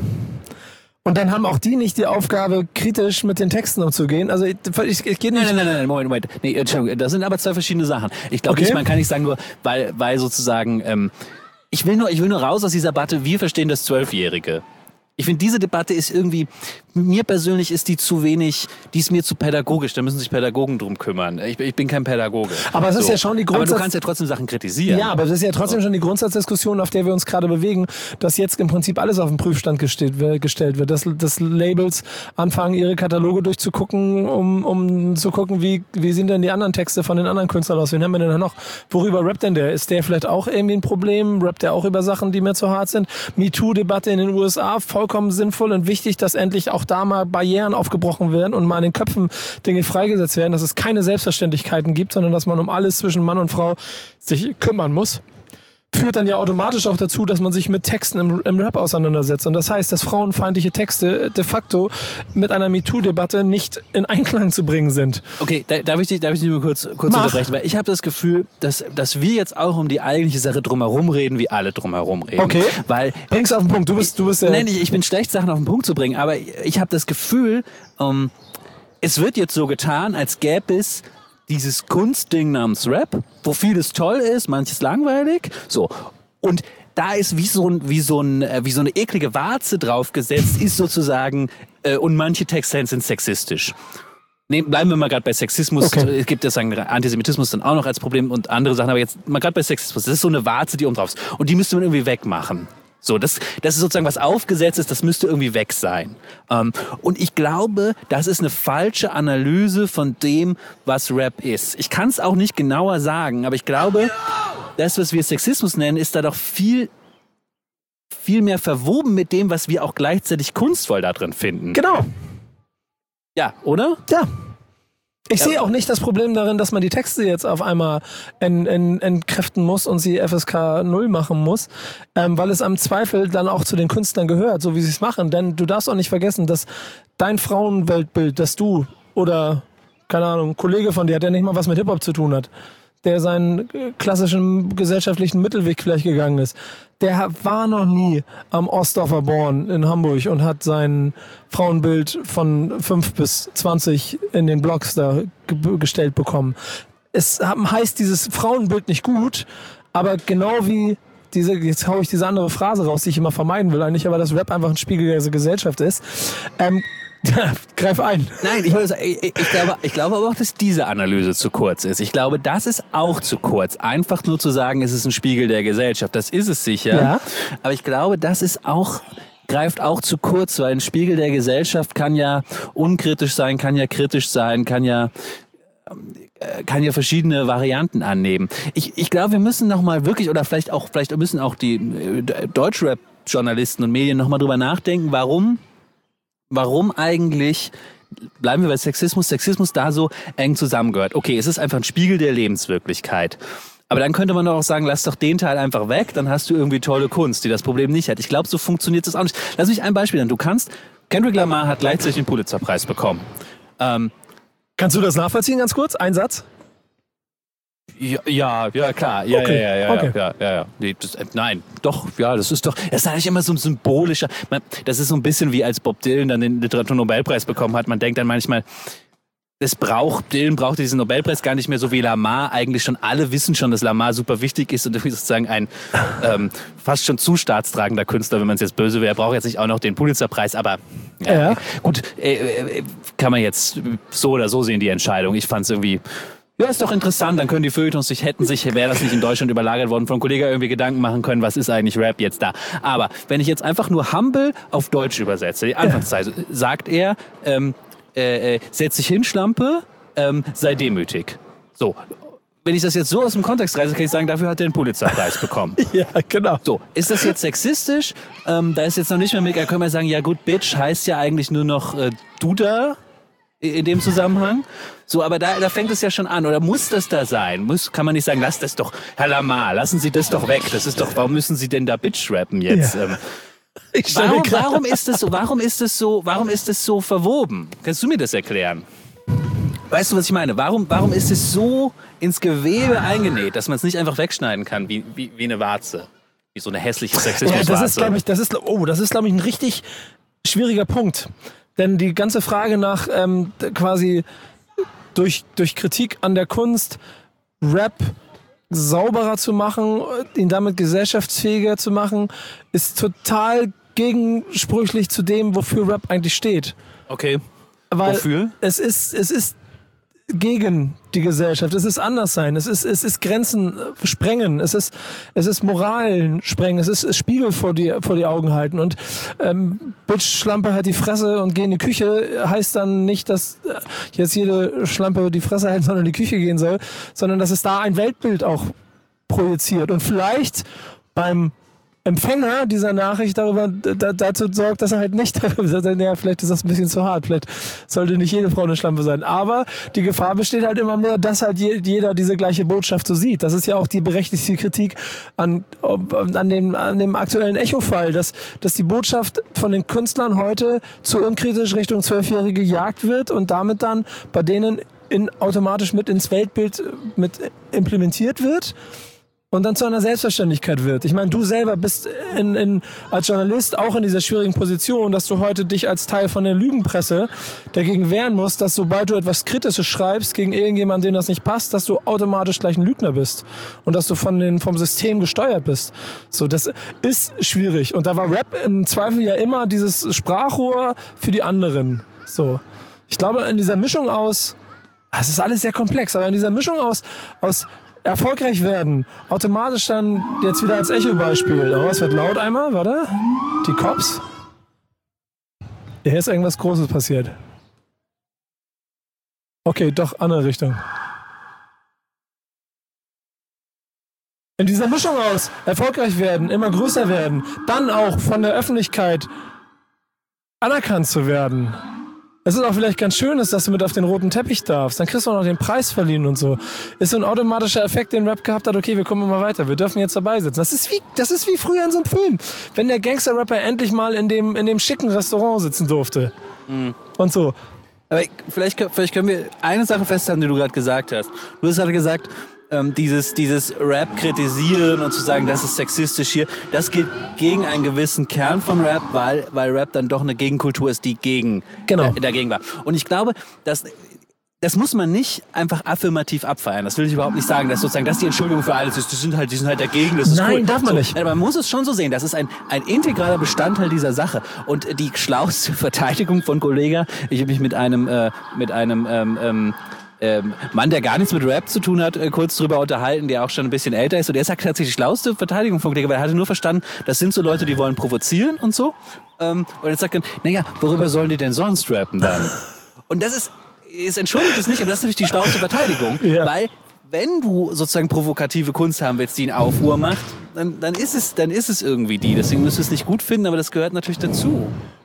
Und dann haben auch die nicht die Aufgabe, kritisch mit den Texten umzugehen. Also ich, ich, ich gehe nicht... Nein, nein, nein, nein, Moment, Moment. Nee, Entschuldigung, das sind aber zwei verschiedene Sachen. Ich glaube Okay. nicht, man kann nicht sagen nur, weil, weil sozusagen, ähm, ich will nur, ich will nur raus aus dieser Debatte, wir verstehen das Zwölfjährige. Ich finde, diese Debatte ist irgendwie, mir persönlich ist die zu wenig, die ist mir zu pädagogisch, da müssen sich Pädagogen drum kümmern. Ich, ich bin kein Pädagoge. Aber es ist ja schon die Grundsatz- Aber du kannst ja trotzdem Sachen kritisieren. Ja, aber das ist ja trotzdem schon die Grundsatzdiskussion, auf der wir uns gerade bewegen, dass jetzt im Prinzip alles auf den Prüfstand gestellt wird, gestellt wird. Dass, dass Labels anfangen, ihre Kataloge durchzugucken, um, um zu gucken, wie, wie sehen denn die anderen Texte von den anderen Künstlern aus? Wen haben wir denn da noch? Worüber rappt denn der? Ist der vielleicht auch irgendwie ein Problem? Rappt der auch über Sachen, die mir zu hart sind? MeToo-Debatte in den U S A, vollkommen sinnvoll und wichtig, dass endlich auch da mal Barrieren aufgebrochen werden und mal in den Köpfen Dinge freigesetzt werden, dass es keine Selbstverständlichkeiten gibt, sondern dass man um alles zwischen Mann und Frau sich kümmern muss. Führt dann ja automatisch auch dazu, dass man sich mit Texten im, im Rap auseinandersetzt. Und das heißt, dass frauenfeindliche Texte de facto mit einer MeToo-Debatte nicht in Einklang zu bringen sind. Okay, da, darf ich dich, darf ich dich nur kurz, kurz unterbrechen? Weil ich habe das Gefühl, dass, dass wir jetzt auch um die eigentliche Sache drumherum reden, wie alle drumherum reden. Okay, weil bring's auf den Punkt. Du bist, du bist der... Nein, ich, ich bin schlecht, Sachen auf den Punkt zu bringen, aber ich habe das Gefühl, ähm, es wird jetzt so getan, als gäbe es dieses Kunstding namens Rap, wo vieles toll ist, manches langweilig, so. Und da ist wie so, ein, wie so, ein, wie so eine eklige Warze draufgesetzt, ist sozusagen, äh, und manche Texte sind sexistisch. Nee, bleiben wir mal gerade bei Sexismus. Okay. Es gibt ja sagen Antisemitismus dann auch noch als Problem und andere Sachen, aber jetzt mal gerade bei Sexismus. Das ist so eine Warze, die oben drauf ist. Und die müsste man irgendwie wegmachen. So, das, das ist sozusagen was Aufgesetztes, das müsste irgendwie weg sein. Ähm, und ich glaube, das ist eine falsche Analyse von dem, was Rap ist. Ich kann es auch nicht genauer sagen, aber ich glaube, das, was wir Sexismus nennen, ist da doch viel, viel mehr verwoben mit dem, was wir auch gleichzeitig kunstvoll da drin finden. Genau. Ja, oder? Ja. Ich Ja. sehe auch nicht das Problem darin, dass man die Texte jetzt auf einmal en, en, entkräften muss und sie F S K null machen muss, ähm, weil es am Zweifel dann auch zu den Künstlern gehört, so wie sie es machen. Denn du darfst auch nicht vergessen, dass dein Frauenweltbild, das du oder, keine Ahnung, ein Kollege von dir, der nicht mal was mit Hip-Hop zu tun hat, der seinen klassischen gesellschaftlichen Mittelweg vielleicht gegangen ist, der war noch nie am Ostdorfer Born in Hamburg und hat sein Frauenbild von fünf bis zwanzig in den Blogs da ge- gestellt bekommen. Es heißt dieses Frauenbild nicht gut, aber genau wie diese, jetzt hau ich diese andere Phrase raus, die ich immer vermeiden will eigentlich, aber dass Rap einfach ein Spiegel der Gesellschaft ist, ähm, greif ein. Nein, ich, sagen, ich, ich, glaube, ich glaube aber auch, dass diese Analyse zu kurz ist. Ich glaube, das ist auch zu kurz. Einfach nur zu sagen, es ist ein Spiegel der Gesellschaft. Das ist es sicher. Ja. Aber ich glaube, das ist auch, greift auch zu kurz, weil ein Spiegel der Gesellschaft kann ja unkritisch sein, kann ja kritisch sein, kann ja, kann ja verschiedene Varianten annehmen. Ich, ich glaube, wir müssen noch mal wirklich, oder vielleicht auch, vielleicht müssen auch die Deutschrap-Journalisten und Medien noch mal drüber nachdenken, warum Warum eigentlich, bleiben wir bei Sexismus, Sexismus da so eng zusammengehört. Okay, es ist einfach ein Spiegel der Lebenswirklichkeit. Aber dann könnte man doch auch sagen, lass doch den Teil einfach weg, dann hast du irgendwie tolle Kunst, die das Problem nicht hat. Ich glaube, so funktioniert das auch nicht. Lass mich ein Beispiel nennen. Du kannst, Kendrick Lamar hat gleichzeitig den Pulitzerpreis bekommen. Ähm, Kannst du das nachvollziehen, ganz kurz? Ein Satz? Ja, ja, ja, klar. Ja, okay. ja, ja, ja, okay. ja, ja, ja. Nee, das, äh, nein, doch, ja, das ist doch, das ist eigentlich immer so ein symbolischer, man, das ist so ein bisschen wie als Bob Dylan dann den Literaturnobelpreis bekommen hat. Man denkt dann manchmal, es braucht, Dylan braucht diesen Nobelpreis gar nicht mehr so wie Lamar. Eigentlich schon alle wissen schon, dass Lamar super wichtig ist und sozusagen ein ähm, fast schon zu staatstragender Künstler, wenn man es jetzt böse wäre. Er braucht jetzt nicht auch noch den Pulitzerpreis, aber ja, ja. gut, äh, äh, kann man jetzt so oder so sehen, die Entscheidung. Ich fand es irgendwie, ja, ist doch interessant, dann können die Feuilletons sich, hätten sich, wäre das nicht in Deutschland überlagert worden, von einem Kollegen irgendwie Gedanken machen können, was ist eigentlich Rap jetzt da. Aber wenn ich jetzt einfach nur Humble auf Deutsch übersetze, die Anfangszeit, ja. sagt er, ähm, äh, äh, setz dich hin, Schlampe, ähm, sei demütig. So. Wenn ich das jetzt so aus dem Kontext reiße, kann ich sagen, dafür hat er den Pulitzerpreis bekommen. Ja, genau. So, ist das jetzt sexistisch? Ähm, da ist jetzt noch nicht mehr mit, da können wir sagen, ja gut, Bitch heißt ja eigentlich nur noch äh, Duda. in dem Zusammenhang. So, aber da, da fängt es ja schon an. Oder muss das da sein? Muss, kann man nicht sagen, lass das doch, Herr Lamar, lassen Sie das doch weg. Das ist doch, warum müssen Sie denn da Bitch rappen jetzt? Ja. Ähm, warum, warum ist es so, warum ist es so, warum ist es so verwoben? Kannst du mir das erklären? Weißt du, was ich meine? Warum, warum ist es so ins Gewebe eingenäht, dass man es nicht einfach wegschneiden kann, wie, wie, wie eine Warze? Wie so eine hässliche Sexismuswarze. Ja, das ist, glaube ich, das ist, oh, das ist, glaube ich, ein richtig schwieriger Punkt. Denn die ganze Frage nach ähm, quasi durch, durch Kritik an der Kunst, Rap sauberer zu machen, ihn damit gesellschaftsfähiger zu machen, ist total gegensprüchlich zu dem, wofür Rap eigentlich steht. Okay. Weil wofür? Es ist, es ist gegen die Gesellschaft. Es ist anders sein. Es ist, es ist Grenzen sprengen. Es ist, es ist Moralen sprengen. Es ist, es Spiegel vor die, vor die Augen halten. Und ähm, Bitch, Schlampe hat die Fresse und geh in die Küche, heißt dann nicht, dass jetzt jede Schlampe die Fresse hält, sondern in die Küche gehen soll, sondern dass es da ein Weltbild auch projiziert. Und vielleicht beim Empfänger dieser Nachricht darüber da, dazu sorgt, dass er halt nicht darüber sagt, ja, vielleicht ist das ein bisschen zu hart, vielleicht sollte nicht jede Frau eine Schlampe sein. Aber die Gefahr besteht halt immer mehr, dass halt je, jeder diese gleiche Botschaft so sieht. Das ist ja auch die berechtigte Kritik an, an, dem, an dem aktuellen Echo-Fall, dass, dass die Botschaft von den Künstlern heute zu unkritisch Richtung Zwölfjährige gejagt wird und damit dann bei denen in, automatisch mit ins Weltbild mit implementiert wird. Und dann zu einer Selbstverständlichkeit wird. Ich meine, du selber bist in, in, als Journalist auch in dieser schwierigen Position, dass du heute dich als Teil von der Lügenpresse dagegen wehren musst, dass sobald du etwas Kritisches schreibst gegen irgendjemanden, dem das nicht passt, dass du automatisch gleich ein Lügner bist. Und dass du von den, vom System gesteuert bist. So, das ist schwierig. Und da war Rap im Zweifel ja immer dieses Sprachrohr für die anderen. So. Ich glaube, in dieser Mischung aus, es ist alles sehr komplex, aber in dieser Mischung aus, aus erfolgreich werden, automatisch dann jetzt wieder als Echo-Beispiel. Oh, es wird laut einmal, warte. Die Cops. Hier ist irgendwas Großes passiert. Okay, doch, andere Richtung. In dieser Mischung aus erfolgreich werden, immer größer werden, dann auch von der Öffentlichkeit anerkannt zu werden. Es ist auch vielleicht ganz schön, dass du mit auf den roten Teppich darfst. Dann kriegst du auch noch den Preis verliehen und so. Ist so ein automatischer Effekt, den Rap gehabt hat, okay, wir kommen mal weiter, wir dürfen jetzt dabei sitzen. Das ist wie, das ist wie früher in so einem Film. Wenn der Gangster-Rapper endlich mal in dem, in dem schicken Restaurant sitzen durfte. Mhm. Und so. Aber vielleicht, vielleicht können wir eine Sache festhalten, die du gerade gesagt hast. Du hast gerade gesagt, ähm, dieses, dieses Rap kritisieren und zu sagen, das ist sexistisch hier, das geht gegen einen gewissen Kern von Rap, weil, weil Rap dann doch eine Gegenkultur ist, die gegen, genau. äh, dagegen war. Und ich glaube, dass das muss man nicht einfach affirmativ abfeiern. Das will ich überhaupt nicht sagen, dass sozusagen das die Entschuldigung für alles ist. Die sind halt, die sind halt dagegen. Das ist Nein, cool. darf man so, nicht. Aber man muss es schon so sehen. Das ist ein, ein integraler Bestandteil dieser Sache. Und die schlauste Verteidigung von Kollega, ich habe mich mit einem, äh, mit einem, ähm, ähm, Ähm, Mann, der gar nichts mit Rap zu tun hat, äh, kurz drüber unterhalten, der auch schon ein bisschen älter ist. Und der sagt tatsächlich die schlauste Verteidigung von Kollege, weil er hatte nur verstanden, das sind so Leute, die wollen provozieren und so. Ähm, und jetzt sagt er, naja, worüber sollen die denn sonst rappen dann? Und das ist, es entschuldigt es nicht, aber das ist natürlich die schlauste Verteidigung, ja. Weil wenn du sozusagen provokative Kunst haben willst, die einen Aufruhr macht, dann, dann ist es, dann ist es irgendwie die. Deswegen müsst ihr es nicht gut finden, aber das gehört natürlich dazu.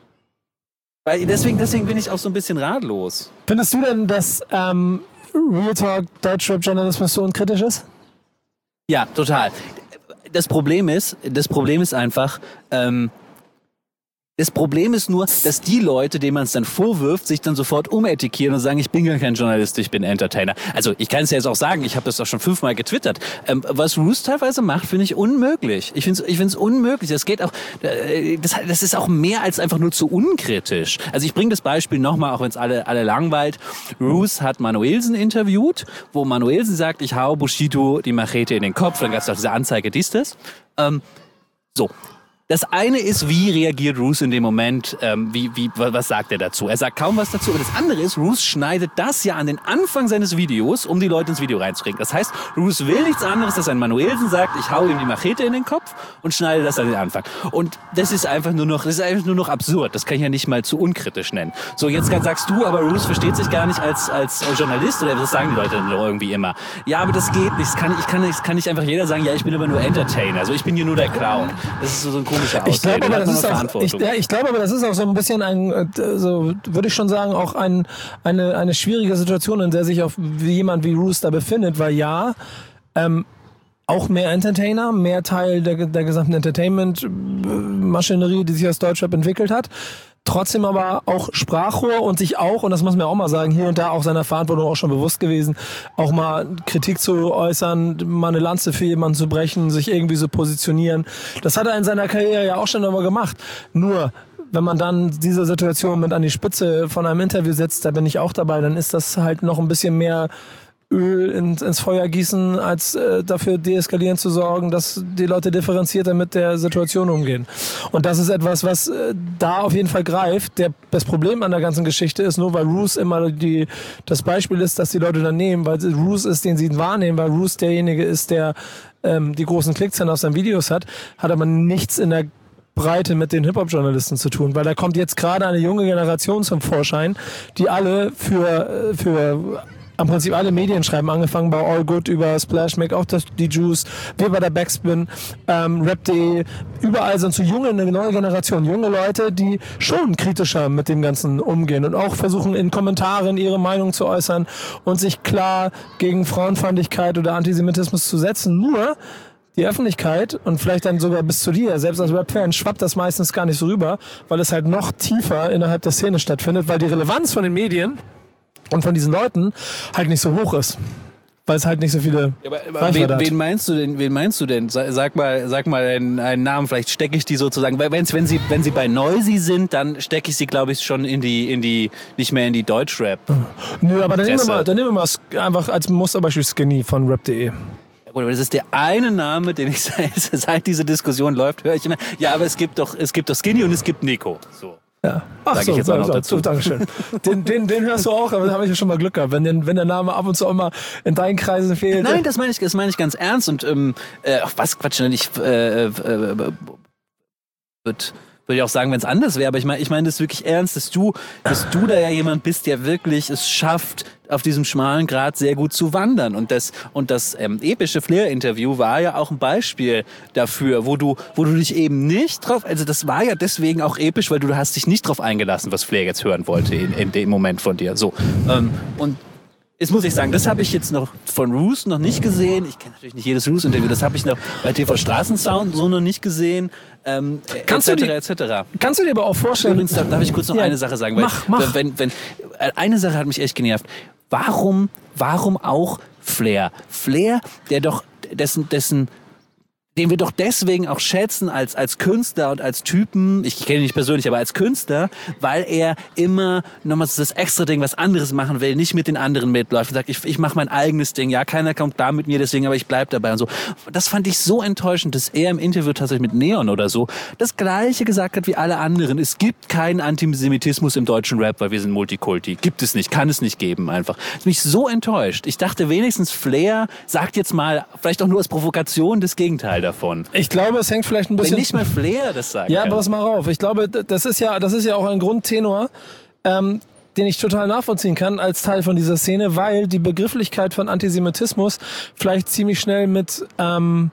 Weil deswegen, deswegen bin ich auch so ein bisschen ratlos. Findest du denn, dass ähm, Real Talk Deutschrap-Journalismus so unkritisch ist? Ja, total. Das Problem ist, das Problem ist einfach, ähm, das Problem ist nur, dass die Leute, denen man es dann vorwirft, sich dann sofort umetiketten und sagen, ich bin gar kein Journalist, ich bin Entertainer. Also ich kann es ja jetzt auch sagen, ich habe das doch schon fünfmal getwittert. Ähm, was Roos teilweise macht, finde ich unmöglich. Ich finde es ich find's unmöglich. Das geht auch, äh, das, das ist auch mehr als einfach nur zu unkritisch. Also ich bringe das Beispiel nochmal, auch wenn es alle, alle langweilt. Roos hat Manuelsen interviewt, wo Manuelsen sagt, ich hau Bushido die Machete in den Kopf. Dann gab es doch diese Anzeige, dies, das. Ähm, so. Das eine ist, wie reagiert Roos in dem Moment, ähm, wie, wie, was sagt er dazu? Er sagt kaum was dazu. Aber das andere ist, Roos schneidet das ja an den Anfang seines Videos, um die Leute ins Video reinzukriegen. Das heißt, Roos will nichts anderes, dass ein Manuelsen sagt, ich hau ihm die Machete in den Kopf und schneide das an den Anfang. Und das ist einfach nur noch, das ist einfach nur noch absurd. Das kann ich ja nicht mal zu unkritisch nennen. So, jetzt sagst du, aber Roos versteht sich gar nicht als, als Journalist, oder das sagen die Leute irgendwie immer. Ja, aber das geht nicht. Das kann, ich kann, das kann nicht einfach jeder sagen, ja, ich bin aber nur Entertainer. Also ich bin hier nur der Clown. Das ist so ein komische Ich glaube, Ausrede. aber Da das hat man ist noch auch, ich, ja, ich glaube, aber das ist auch so ein bisschen ein, äh, so würde ich schon sagen, auch ein, eine, eine schwierige Situation, in der sich auch jemand wie Roos da befindet, weil ja, ähm, auch mehr Entertainer, mehr Teil der, der gesamten Entertainment-Maschinerie, die sich aus Deutschrap entwickelt hat. Trotzdem aber auch Sprachrohr und sich auch, und das muss man auch mal sagen, hier und da auch seiner Verantwortung auch schon bewusst gewesen, auch mal Kritik zu äußern, mal eine Lanze für jemanden zu brechen, sich irgendwie so positionieren. Das hat er in seiner Karriere ja auch schon immer gemacht. Nur, wenn man dann diese Situation mit an die Spitze von einem Interview setzt, da bin ich auch dabei, dann ist das halt noch ein bisschen mehr Öl ins, ins Feuer gießen, als äh, dafür deeskalieren zu sorgen, dass die Leute differenzierter mit der Situation umgehen. Und das ist etwas, was äh, da auf jeden Fall greift. Der, das Problem an der ganzen Geschichte ist nur, weil Roos immer die, das Beispiel ist, dass die Leute dann nehmen, weil Roos ist, den sie wahrnehmen, weil Roos derjenige ist, der ähm, die großen Klickzahlen auf seinen Videos hat, hat aber nichts in der Breite mit den Hip-Hop-Journalisten zu tun, weil da kommt jetzt gerade eine junge Generation zum Vorschein, die alle für, für im Prinzip alle Medien schreiben, angefangen bei All Good über Splash, Make auch das, die Juice, wir bei der Backspin, ähm, Rap punkt de, überall sind so junge, eine neue Generation, junge Leute, die schon kritischer mit dem Ganzen umgehen und auch versuchen in Kommentaren ihre Meinung zu äußern und sich klar gegen Frauenfeindlichkeit oder Antisemitismus zu setzen. Nur die Öffentlichkeit und vielleicht dann sogar bis zu dir, selbst als Rap-Fan, schwappt das meistens gar nicht so rüber, weil es halt noch tiefer innerhalb der Szene stattfindet, weil die Relevanz von den Medien und von diesen Leuten halt nicht so hoch ist. Weil es halt nicht so viele ja, aber, aber wen, wen meinst du denn? Wen meinst du denn? Sag mal, sag mal einen, einen Namen. Vielleicht stecke ich die sozusagen. Weil wenn's, wenn sie, wenn sie bei Noisy sind, dann stecke ich sie, glaube ich, schon in die, in die, nicht mehr in die Deutschrap. Nö, aber dann nehmen wir mal, dann nehmen wir mal einfach als Musterbeispiel Skinny von Rap punkt de. Oder das ist der eine Name, den ich seit, seit diese Diskussion läuft, höre ich immer. Ja, aber es gibt doch, es gibt doch Skinny und es gibt Nico. So. Ja. Ach Sag so, ich jetzt auch noch dazu. So, Dankeschön. Den, den, den hörst du auch, aber da habe ich ja schon mal Glück gehabt, wenn, den, wenn der Name ab und zu auch mal in deinen Kreisen fehlt. Nein, das meine ich, das meine ich ganz ernst und ähm, äh, was Quatsch, ich äh, äh, äh, wird würde ich auch sagen, wenn es anders wäre, aber ich meine, ich meine das wirklich ernst, dass du, dass du da ja jemand bist, der wirklich es schafft, auf diesem schmalen Grat sehr gut zu wandern. Und das, und das ähm, epische Flair-Interview war ja auch ein Beispiel dafür, wo du, wo du dich eben nicht drauf, also das war ja deswegen auch episch, weil du hast dich nicht drauf eingelassen, was Flair jetzt hören wollte in, in dem Moment von dir. So ähm, und jetzt muss ich sagen, das habe ich jetzt noch von Roos noch nicht gesehen. Ich kenne natürlich nicht jedes Roos-Interview. Das habe ich noch bei T V Straßensound so noch nicht gesehen. Ähm, kannst, et cetera, du die, et cetera. kannst du dir aber auch vorstellen... Übrigens, darf, darf ich kurz noch ja. eine Sache sagen? Weil, mach, mach. Wenn, wenn, eine Sache hat mich echt genervt. Warum, warum auch Flair? Flair, der doch, dessen, dessen, den wir doch deswegen auch schätzen als, als Künstler und als Typen, ich kenne ihn nicht persönlich, aber als Künstler, weil er immer nochmal das extra Ding, was anderes machen will, nicht mit den anderen mitläuft und sagt, ich, ich mache mein eigenes Ding, ja, keiner kommt da mit mir, deswegen, aber ich bleib dabei und so. Das fand ich so enttäuschend, dass er im Interview tatsächlich mit Neon oder so das Gleiche gesagt hat wie alle anderen. Es gibt keinen Antisemitismus im deutschen Rap, weil wir sind Multikulti. Gibt es nicht, kann es nicht geben einfach. Das hat mich so enttäuscht. Ich dachte wenigstens, Flair sagt jetzt mal, vielleicht auch nur als Provokation, das Gegenteil davon. Ich glaube, es hängt vielleicht ein bisschen... Wenn nicht mal Flair das sagt. Ja, pass mal auf. Ich glaube, das ist ja, das ist ja auch ein Grundtenor, ähm, den ich total nachvollziehen kann als Teil von dieser Szene, weil die Begrifflichkeit von Antisemitismus vielleicht ziemlich schnell mit ähm,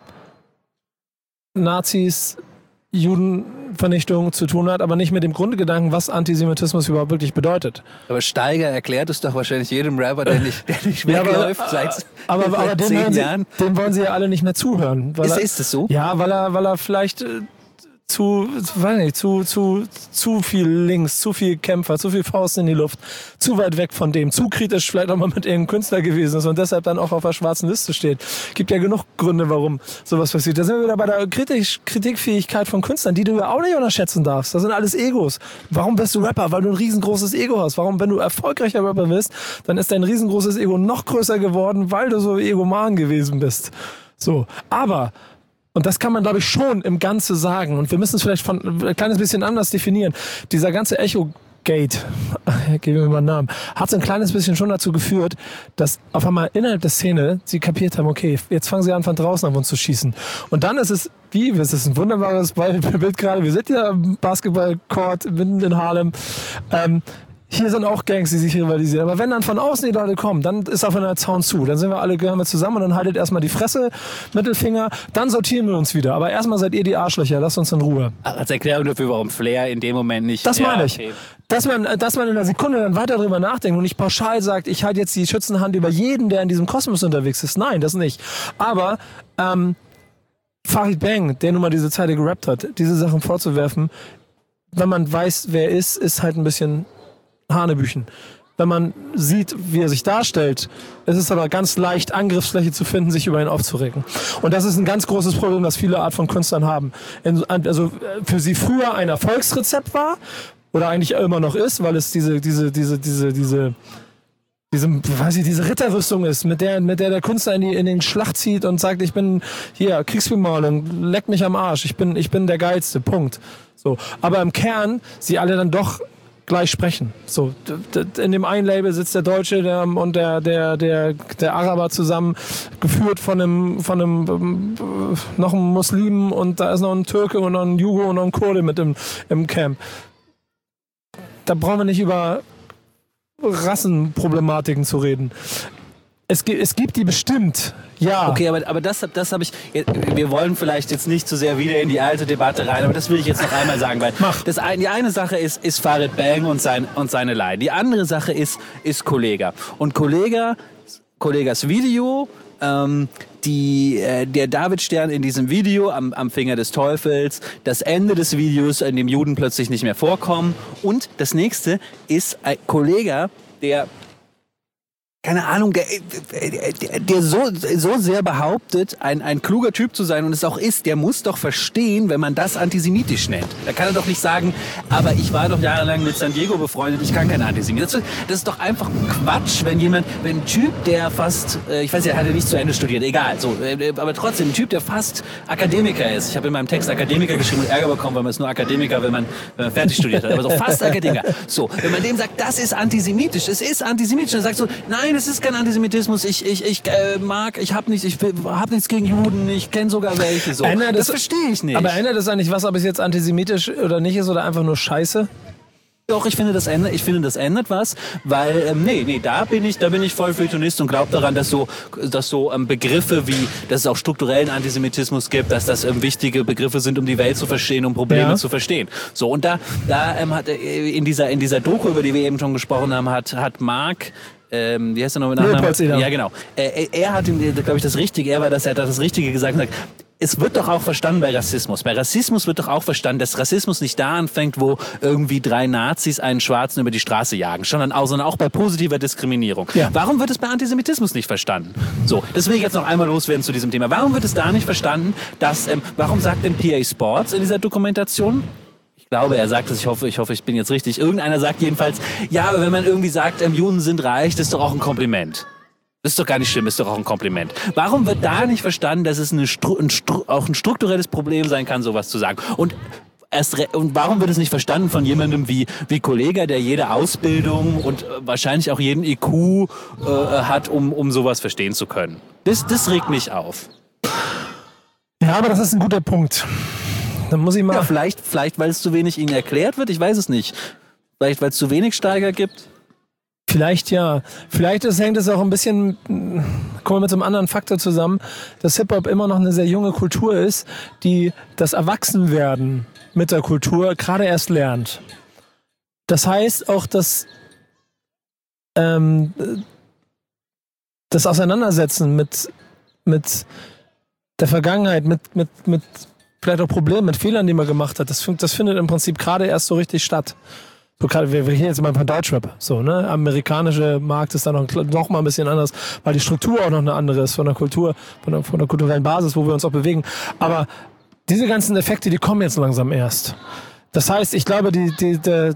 Nazis, Judenvernichtung zu tun hat, aber nicht mit dem Grundgedanken, was Antisemitismus überhaupt wirklich bedeutet. Aber Steiger erklärt es doch wahrscheinlich jedem Rapper, der nicht, der nicht ja, wegläuft aber, seit, aber, aber, seit aber zehn dem Jahren. Sie, dem wollen sie ja alle nicht mehr zuhören. Weil ist, er, ist das so? Ja, weil er, weil er vielleicht... Äh, zu, weiß nicht, zu, zu, zu viel links, zu viel Kämpfer, zu viel Faust in die Luft, zu weit weg von dem, zu kritisch vielleicht auch mal mit irgendeinem Künstler gewesen ist und deshalb dann auch auf der schwarzen Liste steht. Gibt ja genug Gründe, warum sowas passiert. Da sind wir wieder bei der Kritisch, Kritikfähigkeit von Künstlern, die du ja auch nicht unterschätzen darfst. Das sind alles Egos. Warum bist du Rapper? Weil du ein riesengroßes Ego hast. Warum, wenn du erfolgreicher Rapper bist, dann ist dein riesengroßes Ego noch größer geworden, weil du so egoman gewesen bist. So. Aber und das kann man, glaube ich, schon im Ganze sagen. Und wir müssen es vielleicht von ein kleines bisschen anders definieren. Dieser ganze Echo-Gate, geben wir mal einen Namen, hat so ein kleines bisschen schon dazu geführt, dass auf einmal innerhalb der Szene sie kapiert haben, okay, jetzt fangen sie an, von draußen auf uns zu schießen. Und dann ist es, wie, es ist ein wunderbares Bild gerade, wir sind ja am Basketball-Court mitten in Harlem, ähm, hier sind auch Gangs, die sich rivalisieren. Aber wenn dann von außen die Leute kommen, dann ist auf einer Zaun zu. Dann sind wir alle, gehören wir zusammen und dann haltet erstmal die Fresse, Mittelfinger, dann sortieren wir uns wieder. Aber erstmal seid ihr die Arschlöcher, lasst uns in Ruhe. Als Erklärung dafür, warum Flair in dem Moment nicht... Das meine ja, ich. Okay. Dass man, dass man in einer Sekunde dann weiter drüber nachdenkt und nicht pauschal sagt, ich halte jetzt die schützende Hand über jeden, der in diesem Kosmos unterwegs ist. Nein, das nicht. Aber ähm, Farid Bang, der nun mal diese Zeile gerappt hat, diese Sachen vorzuwerfen, wenn man weiß, wer er ist, ist halt ein bisschen Hanebüchen. Wenn man sieht, wie er sich darstellt, es ist aber ganz leicht, Angriffsfläche zu finden, sich über ihn aufzuregen. Und das ist ein ganz großes Problem, das viele Art von Künstlern haben. Also für sie früher ein Erfolgsrezept war, oder eigentlich immer noch ist, weil es diese, diese, diese, diese, diese, diese, weiß ich, diese Ritterrüstung ist, mit der, mit der der Künstler in die, in den Schlacht zieht und sagt, ich bin hier, Kriegsbemalung, leck mich am Arsch, ich bin, ich bin der Geilste, Punkt. So. Aber im Kern, sie alle dann doch gleich sprechen. So, in dem einen Label sitzt der Deutsche der, und der, der, der, der Araber zusammen, geführt von einem, von einem, noch einem Muslimen und da ist noch ein Türke und noch ein Jugo und noch ein Kurde mit im, im Camp. Da brauchen wir nicht über Rassenproblematiken zu reden. Es, es gibt die bestimmt, ja. Okay, aber, aber das, das habe ich... Wir wollen vielleicht jetzt nicht zu sehr wieder in die alte Debatte rein, aber das will ich jetzt noch einmal sagen, weil Mach. Das ein, die eine Sache ist, ist Farid Bang und, sein, und seine Line. Die andere Sache ist, ist Kollega. Und Kollega, Kollegas Video... Ähm, die, äh, der Davidstern in diesem Video am, am Finger des Teufels, das Ende des Videos, in dem Juden plötzlich nicht mehr vorkommen. Und das nächste ist ein Kollege, der, keine Ahnung, der, der, der so, so sehr behauptet, ein, ein kluger Typ zu sein und es auch ist, der muss doch verstehen, wenn man das antisemitisch nennt. Da kann er doch nicht sagen, aber ich war doch jahrelang mit San Diego befreundet, ich kann kein Antisemit. Das, das ist doch einfach Quatsch, wenn jemand, wenn ein Typ, der fast, äh, ich weiß ja, er hat ja nicht zu Ende studiert, egal, so, äh, aber trotzdem, ein Typ, der fast Akademiker ist. Ich habe in meinem Text Akademiker geschrieben und Ärger bekommen, weil man ist nur Akademiker, wenn man, wenn man fertig studiert hat, aber so fast Akademiker. So, wenn man dem sagt, das ist antisemitisch, es ist antisemitisch, dann sagt so, nein, es ist kein Antisemitismus, ich, ich, ich äh, mag, ich hab nicht, ich hab nichts gegen Juden, ich kenne sogar welche, so. Ändert das es- verstehe ich nicht. Aber ändert es eigentlich was, ob es jetzt antisemitisch oder nicht ist oder einfach nur Scheiße? Doch, ich finde, das ändert, ich finde, das ändert was, weil, ähm, nee, nee, da bin ich, da bin ich voll Feuilletonist und glaube daran, dass so, dass so ähm, Begriffe wie, dass es auch strukturellen Antisemitismus gibt, dass das ähm, wichtige Begriffe sind, um die Welt zu verstehen, um Probleme Ja. zu verstehen. So, und da, da ähm, hat, äh, in dieser, in dieser Doku, über die wir eben schon gesprochen haben, hat, hat Mark, ähm, wie heißt er noch mit Nachnamen? Leopoldsedam. Ja, genau. Äh, er hat, glaube ich, das Richtige, er war das, er hat das Richtige gesagt und gesagt, es wird doch auch verstanden bei Rassismus. Bei Rassismus wird doch auch verstanden, dass Rassismus nicht da anfängt, wo irgendwie drei Nazis einen Schwarzen über die Straße jagen, sondern auch, sondern auch bei positiver Diskriminierung. Ja. Warum wird es bei Antisemitismus nicht verstanden? So, das will ich jetzt noch einmal loswerden zu diesem Thema. Warum wird es da nicht verstanden, dass, ähm, warum sagt denn P A Sports in dieser Dokumentation? Ich glaube, er sagt es, ich hoffe, ich hoffe, ich bin jetzt richtig. Irgendeiner sagt jedenfalls, ja, aber wenn man irgendwie sagt, ähm, Juden sind reich, das ist doch auch ein Kompliment. Das ist doch gar nicht schlimm, ist doch auch ein Kompliment. Warum wird da nicht verstanden, dass es eine Stru- ein Stru- auch ein strukturelles Problem sein kann, sowas zu sagen? Und erst re- und warum wird es nicht verstanden von jemandem wie wie Kollega, der jede Ausbildung und äh, wahrscheinlich auch jeden I Q äh, hat, um um sowas verstehen zu können? Das das regt mich auf. Ja, aber das ist ein guter Punkt. Dann muss ich mal... Ja, vielleicht vielleicht weil es zu wenig ihnen erklärt wird, ich weiß es nicht. Vielleicht weil es zu wenig Steiger gibt. Vielleicht ja. Vielleicht ist, hängt es auch ein bisschen, mh, kommen wir mit so einem anderen Faktor zusammen, dass Hip-Hop immer noch eine sehr junge Kultur ist, die das Erwachsenwerden mit der Kultur gerade erst lernt. Das heißt auch, dass ähm, das Auseinandersetzen mit, mit der Vergangenheit, mit, mit, mit vielleicht auch Problemen, mit Fehlern, die man gemacht hat, das, das findet im Prinzip gerade erst so richtig statt. So gerade, wir, wir reden jetzt mal von Deutschrap. So, ne? Amerikanische Markt ist da noch, noch mal ein bisschen anders, weil die Struktur auch noch eine andere ist von der Kultur, von der, von der kulturellen Basis, wo wir uns auch bewegen. Aber diese ganzen Effekte, die kommen jetzt langsam erst. Das heißt, ich glaube, die, die, die,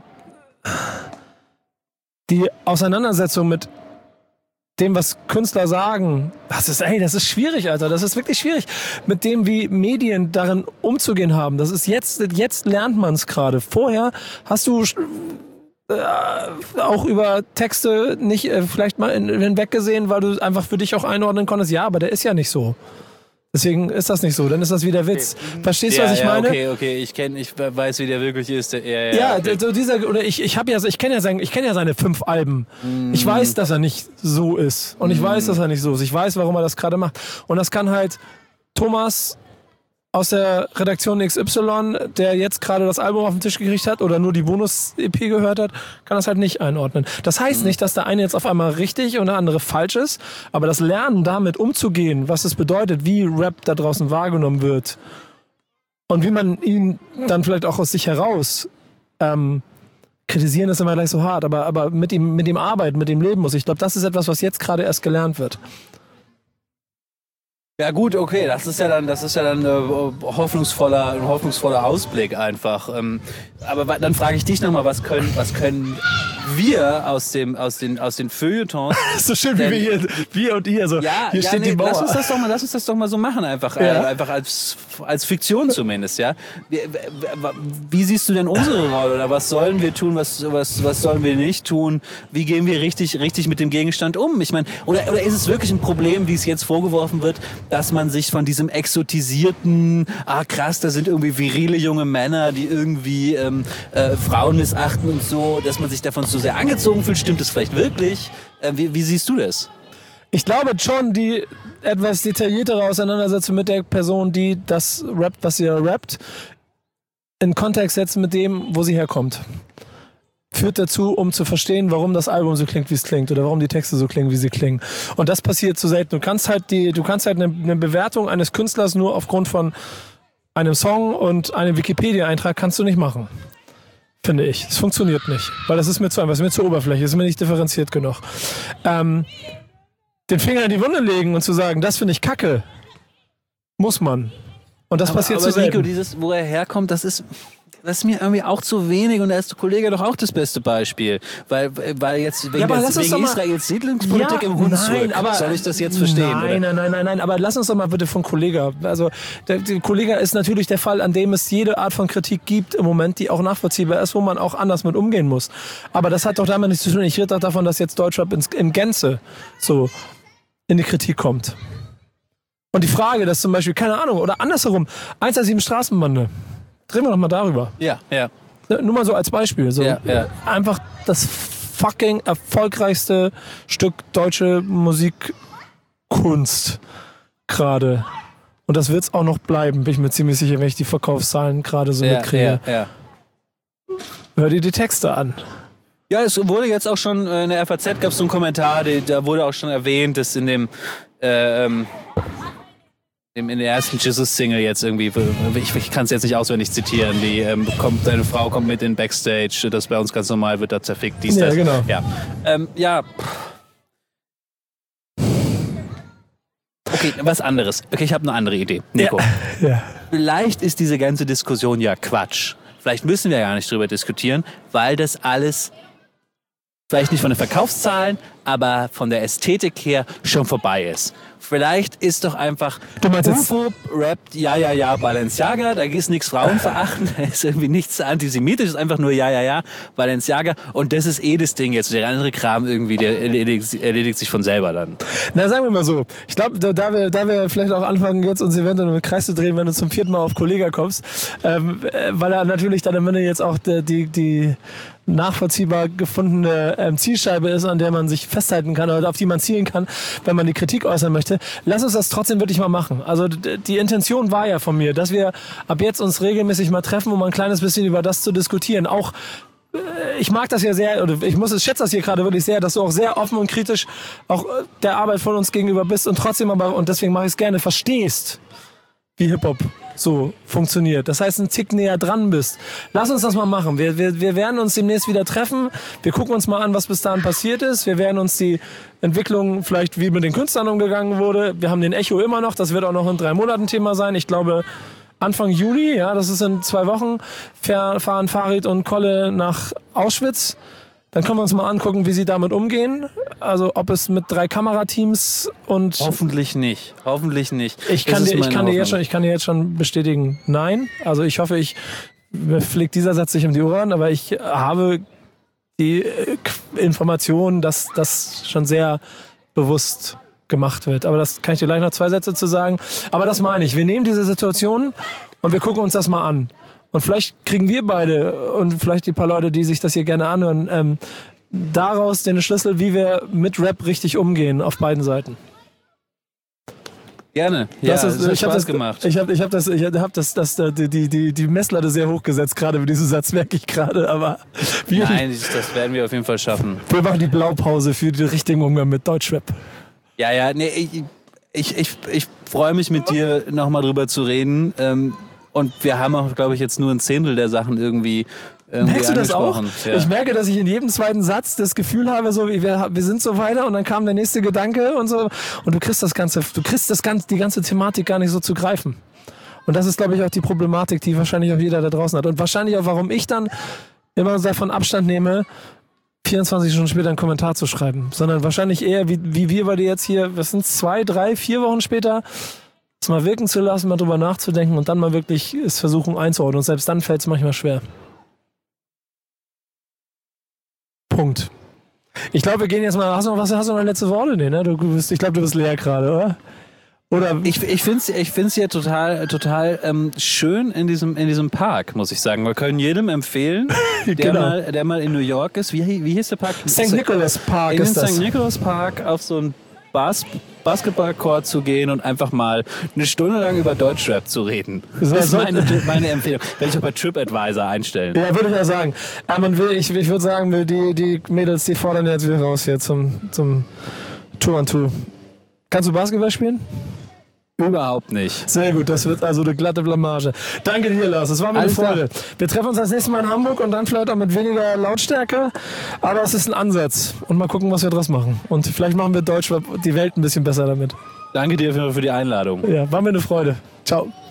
die Auseinandersetzung mit dem, was Künstler sagen, das ist, ey, das ist schwierig, Alter. Das ist wirklich schwierig. Mit dem, wie Medien darin umzugehen haben. Das ist jetzt, jetzt lernt man es gerade. Vorher hast du äh, auch über Texte nicht äh, vielleicht mal in, hinweg gesehen, weil du einfach für dich auch einordnen konntest. Ja, aber der ist ja nicht so. Deswegen ist das nicht so, dann ist das wieder Witz. Okay. Verstehst du, ja, was ich ja, meine? Okay, okay, ich kenn, ich weiß, wie der wirklich ist. Ja, ja, ja okay. so dieser, oder ich, ich habe ja, ich kenne ja, sein, ich kenn ja seine fünf Alben. Mm. Ich weiß, dass er nicht so ist. Und ich mm. weiß, dass er nicht so ist. Ich weiß, warum er das gerade macht. Und das kann halt Thomas aus der Redaktion X Y, der jetzt gerade das Album auf den Tisch gekriegt hat oder nur die Bonus-E P gehört hat, kann das halt nicht einordnen. Das heißt mhm. nicht, dass der eine jetzt auf einmal richtig und der andere falsch ist, aber das Lernen damit umzugehen, was es bedeutet, wie Rap da draußen wahrgenommen wird und wie man ihn dann vielleicht auch aus sich heraus ähm, kritisieren ist immer gleich so hart, aber, aber mit ihm, mit ihm arbeiten, mit ihm leben muss. Ich glaube, das ist etwas, was jetzt gerade erst gelernt wird. Ja gut, okay, das ist ja dann, das ist ja dann äh, hoffnungsvoller, ein hoffnungsvoller Ausblick einfach. Ähm, aber dann frage ich dich nochmal, was können, was können wir aus dem, aus den, aus den Feuilletons? So schön wie wir hier, wir und ihr so. Ja, hier ja, steht nee, die Mauer. Lass uns das doch mal, lass uns das doch mal so machen einfach, ja. äh, einfach als, als Fiktion zumindest, ja. Wie, wie siehst du denn unsere Rolle oder was sollen wir tun, was, was, was sollen wir nicht tun? Wie gehen wir richtig, richtig mit dem Gegenstand um? Ich meine, oder, oder ist es wirklich ein Problem, wie es jetzt vorgeworfen wird, dass man sich von diesem exotisierten, ah krass, da sind irgendwie virile junge Männer, die irgendwie ähm, äh, Frauen missachten und so, dass man sich davon zu sehr angezogen fühlt. Stimmt das vielleicht wirklich? Äh, wie, wie siehst du das? Ich glaube schon, die etwas detailliertere Auseinandersetzung mit der Person, die das rappt, was sie rappt, in Kontext setzen mit dem, wo sie herkommt. Führt dazu, um zu verstehen, warum das Album so klingt, wie es klingt oder warum die Texte so klingen, wie sie klingen. Und das passiert zu selten. Du kannst halt die, du kannst halt eine, eine Bewertung eines Künstlers nur aufgrund von einem Song und einem Wikipedia-Eintrag kannst du nicht machen. Finde ich. Es funktioniert nicht. Weil das ist mir zu einfach, es ist mir zu oberflächlich, es ist mir nicht differenziert genug. Ähm, den Finger in die Wunde legen und zu sagen, das finde ich kacke, muss man. Und das aber, passiert aber zu selten. Nico, dieses, wo er herkommt, das ist... Das ist mir irgendwie auch zu wenig und da ist der Kollege doch auch das beste Beispiel. Weil, weil jetzt wegen, ja, des, wegen Israels Siedlungspolitik ja, im Hunsrück, aber soll ich das jetzt verstehen? Nein, oder? nein, nein, nein, nein, aber lass uns doch mal bitte von Kollege. Also der, der Kollege ist natürlich der Fall, an dem es jede Art von Kritik gibt im Moment, die auch nachvollziehbar ist, wo man auch anders mit umgehen muss. Aber das hat doch damit nichts zu tun. Ich rede doch davon, dass jetzt Deutschrap in, in Gänze so in die Kritik kommt. Und die Frage, dass zum Beispiel, keine Ahnung, oder andersherum, eins sieben Straßenbande. Drehen wir doch mal darüber. Ja, ja. Nur mal so als Beispiel. So. Ja, ja. Einfach das fucking erfolgreichste Stück deutsche Musikkunst gerade. Und das wird es auch noch bleiben, bin ich mir ziemlich sicher, wenn ich die Verkaufszahlen gerade so ja, mitkriege. Ja, ja. Hör dir die Texte an. Ja, es wurde jetzt auch schon, in der F A Z gab es so einen Kommentar, da wurde auch schon erwähnt, dass in dem äh, ähm, in der ersten Jesus-Single jetzt irgendwie, ich, ich kann es jetzt nicht auswendig zitieren, die ähm, kommt, deine Frau kommt mit in Backstage, das bei uns ganz normal wird da zerfickt, dies, ja, das. Genau. Ja, ähm, ja. Okay, was anderes. Okay, ich habe eine andere Idee. Nico, ja. Ja. Vielleicht ist diese ganze Diskussion ja Quatsch. Vielleicht müssen wir ja gar nicht drüber diskutieren, weil das alles vielleicht nicht von den Verkaufszahlen, aber von der Ästhetik her schon vorbei ist. Vielleicht ist doch einfach du meinst jetzt Ufo rappt ja, ja, ja, Balenciaga, da ist nichts Frauenverachten, da ist irgendwie nichts antisemitisch, ist einfach nur ja, ja, ja, Balenciaga und das ist eh das Ding jetzt. Der andere Kram irgendwie, der erledigt, erledigt sich von selber dann. Na, sagen wir mal so, ich glaube, da, da, wir, da wir vielleicht auch anfangen, jetzt uns eventuell im Kreis zu drehen, wenn du zum vierten Mal auf Kollega kommst, ähm, weil er natürlich dann am Ende jetzt auch die, die, die nachvollziehbar gefundene ähm, Zielscheibe ist, an der man sich festhalten kann oder auf die man zielen kann, wenn man die Kritik äußern möchte. Lass uns das trotzdem wirklich mal machen. Also d- die Intention war ja von mir, dass wir ab jetzt uns regelmäßig mal treffen, um ein kleines bisschen über das zu diskutieren. Auch äh, ich mag das ja sehr, oder ich muss es schätze das hier gerade wirklich sehr, dass du auch sehr offen und kritisch auch äh, der Arbeit von uns gegenüber bist und trotzdem aber, und deswegen mache ich es gerne, verstehst, wie Hip-Hop so funktioniert. Das heißt, ein Tick näher dran bist. Lass uns das mal machen. Wir, wir, wir werden uns demnächst wieder treffen. Wir gucken uns mal an, was bis dahin passiert ist. Wir werden uns die Entwicklung, vielleicht wie mit den Künstlern umgegangen wurde. Wir haben den Echo immer noch. Das wird auch noch in drei Monaten Thema sein. Ich glaube, Anfang Juli, ja, das ist in zwei Wochen, fahren Farid und Kolle nach Auschwitz. Dann können wir uns mal angucken, wie sie damit umgehen. Also ob es mit drei Kamerateams und... Hoffentlich nicht. Hoffentlich nicht. Ich kann, dir, ich, kann dir jetzt schon, ich kann dir jetzt schon bestätigen, nein. Also ich hoffe, ich mir fliegt dieser Satz nicht um die Ohren, aber ich habe die Information, dass das schon sehr bewusst gemacht wird. Aber das kann ich dir gleich noch zwei Sätze zu sagen. Aber das meine ich. Wir nehmen diese Situation und wir gucken uns das mal an. Und vielleicht kriegen wir beide und vielleicht die paar Leute, die sich das hier gerne anhören, ähm, daraus den Schlüssel, wie wir mit Rap richtig umgehen auf beiden Seiten. Gerne. Ja, das ist, das hat ich habe Spaß das gemacht. Ich habe ich hab das, ich hab das, das, das die, die, die Messlatte sehr hoch gesetzt, gerade mit diesem Satz, merke ich gerade. Aber wir, Nein, das werden wir auf jeden Fall schaffen. Wir machen die Blaupause für den richtigen Umgang mit Deutschrap. Ja, ja, nee, ich, ich, ich, ich freue mich mit dir nochmal drüber zu reden. Ähm, und wir haben auch, glaube ich, jetzt nur ein Zehntel der Sachen irgendwie. Merkst du das auch? Ja. Ich merke, dass ich in jedem zweiten Satz das Gefühl habe, so wie wir, wir sind so weiter und dann kam der nächste Gedanke und so und du kriegst das ganze, du kriegst das ganze, die ganze Thematik gar nicht so zu greifen. Und das ist, glaube ich, auch die Problematik, die wahrscheinlich auch jeder da draußen hat und wahrscheinlich auch, warum ich dann immer davon Abstand nehme, vierundzwanzig Stunden später einen Kommentar zu schreiben, sondern wahrscheinlich eher wie, wie wir bei dir jetzt hier, was sind zwei, drei, vier Wochen später, es mal wirken zu lassen, mal drüber nachzudenken und dann mal wirklich es versuchen einzuordnen und selbst dann fällt es manchmal schwer. Punkt. Ich glaube, wir gehen jetzt mal. Hast du noch was? Hast du noch letzte Worte? Nee, ne? Du bist, ich glaube, du bist leer gerade, oder? Oder ich ich finde es ich find's ja total, total ähm, schön in diesem, in diesem Park, muss ich sagen. Wir können jedem empfehlen, der, genau. mal, der mal in New York ist. Wie, wie hieß der Park? Sankt Nicholas Park in ist den das. Sankt Nicholas Park auf so ein Bas Basketballcourt zu gehen und einfach mal eine Stunde lang über Deutschrap zu reden. Das ist meine, meine Empfehlung. Werde ich auch bei TripAdvisor einstellen. Ja, würde ich ja sagen. Aber man will, ich, ich würde sagen, die, die Mädels, die fordern jetzt wieder raus hier zum, zum Two-on-Two. Kannst du Basketball spielen? Überhaupt nicht. Sehr gut, das wird also eine glatte Blamage. Danke dir, Lars. Das war mir eine Freude. Wir treffen uns das nächste Mal in Hamburg und dann vielleicht auch mit weniger Lautstärke. Aber es ist ein Ansatz. Und mal gucken, was wir draus machen. Und vielleicht machen wir Deutsch die Welt ein bisschen besser damit. Danke dir für die Einladung. Ja, war mir eine Freude. Ciao.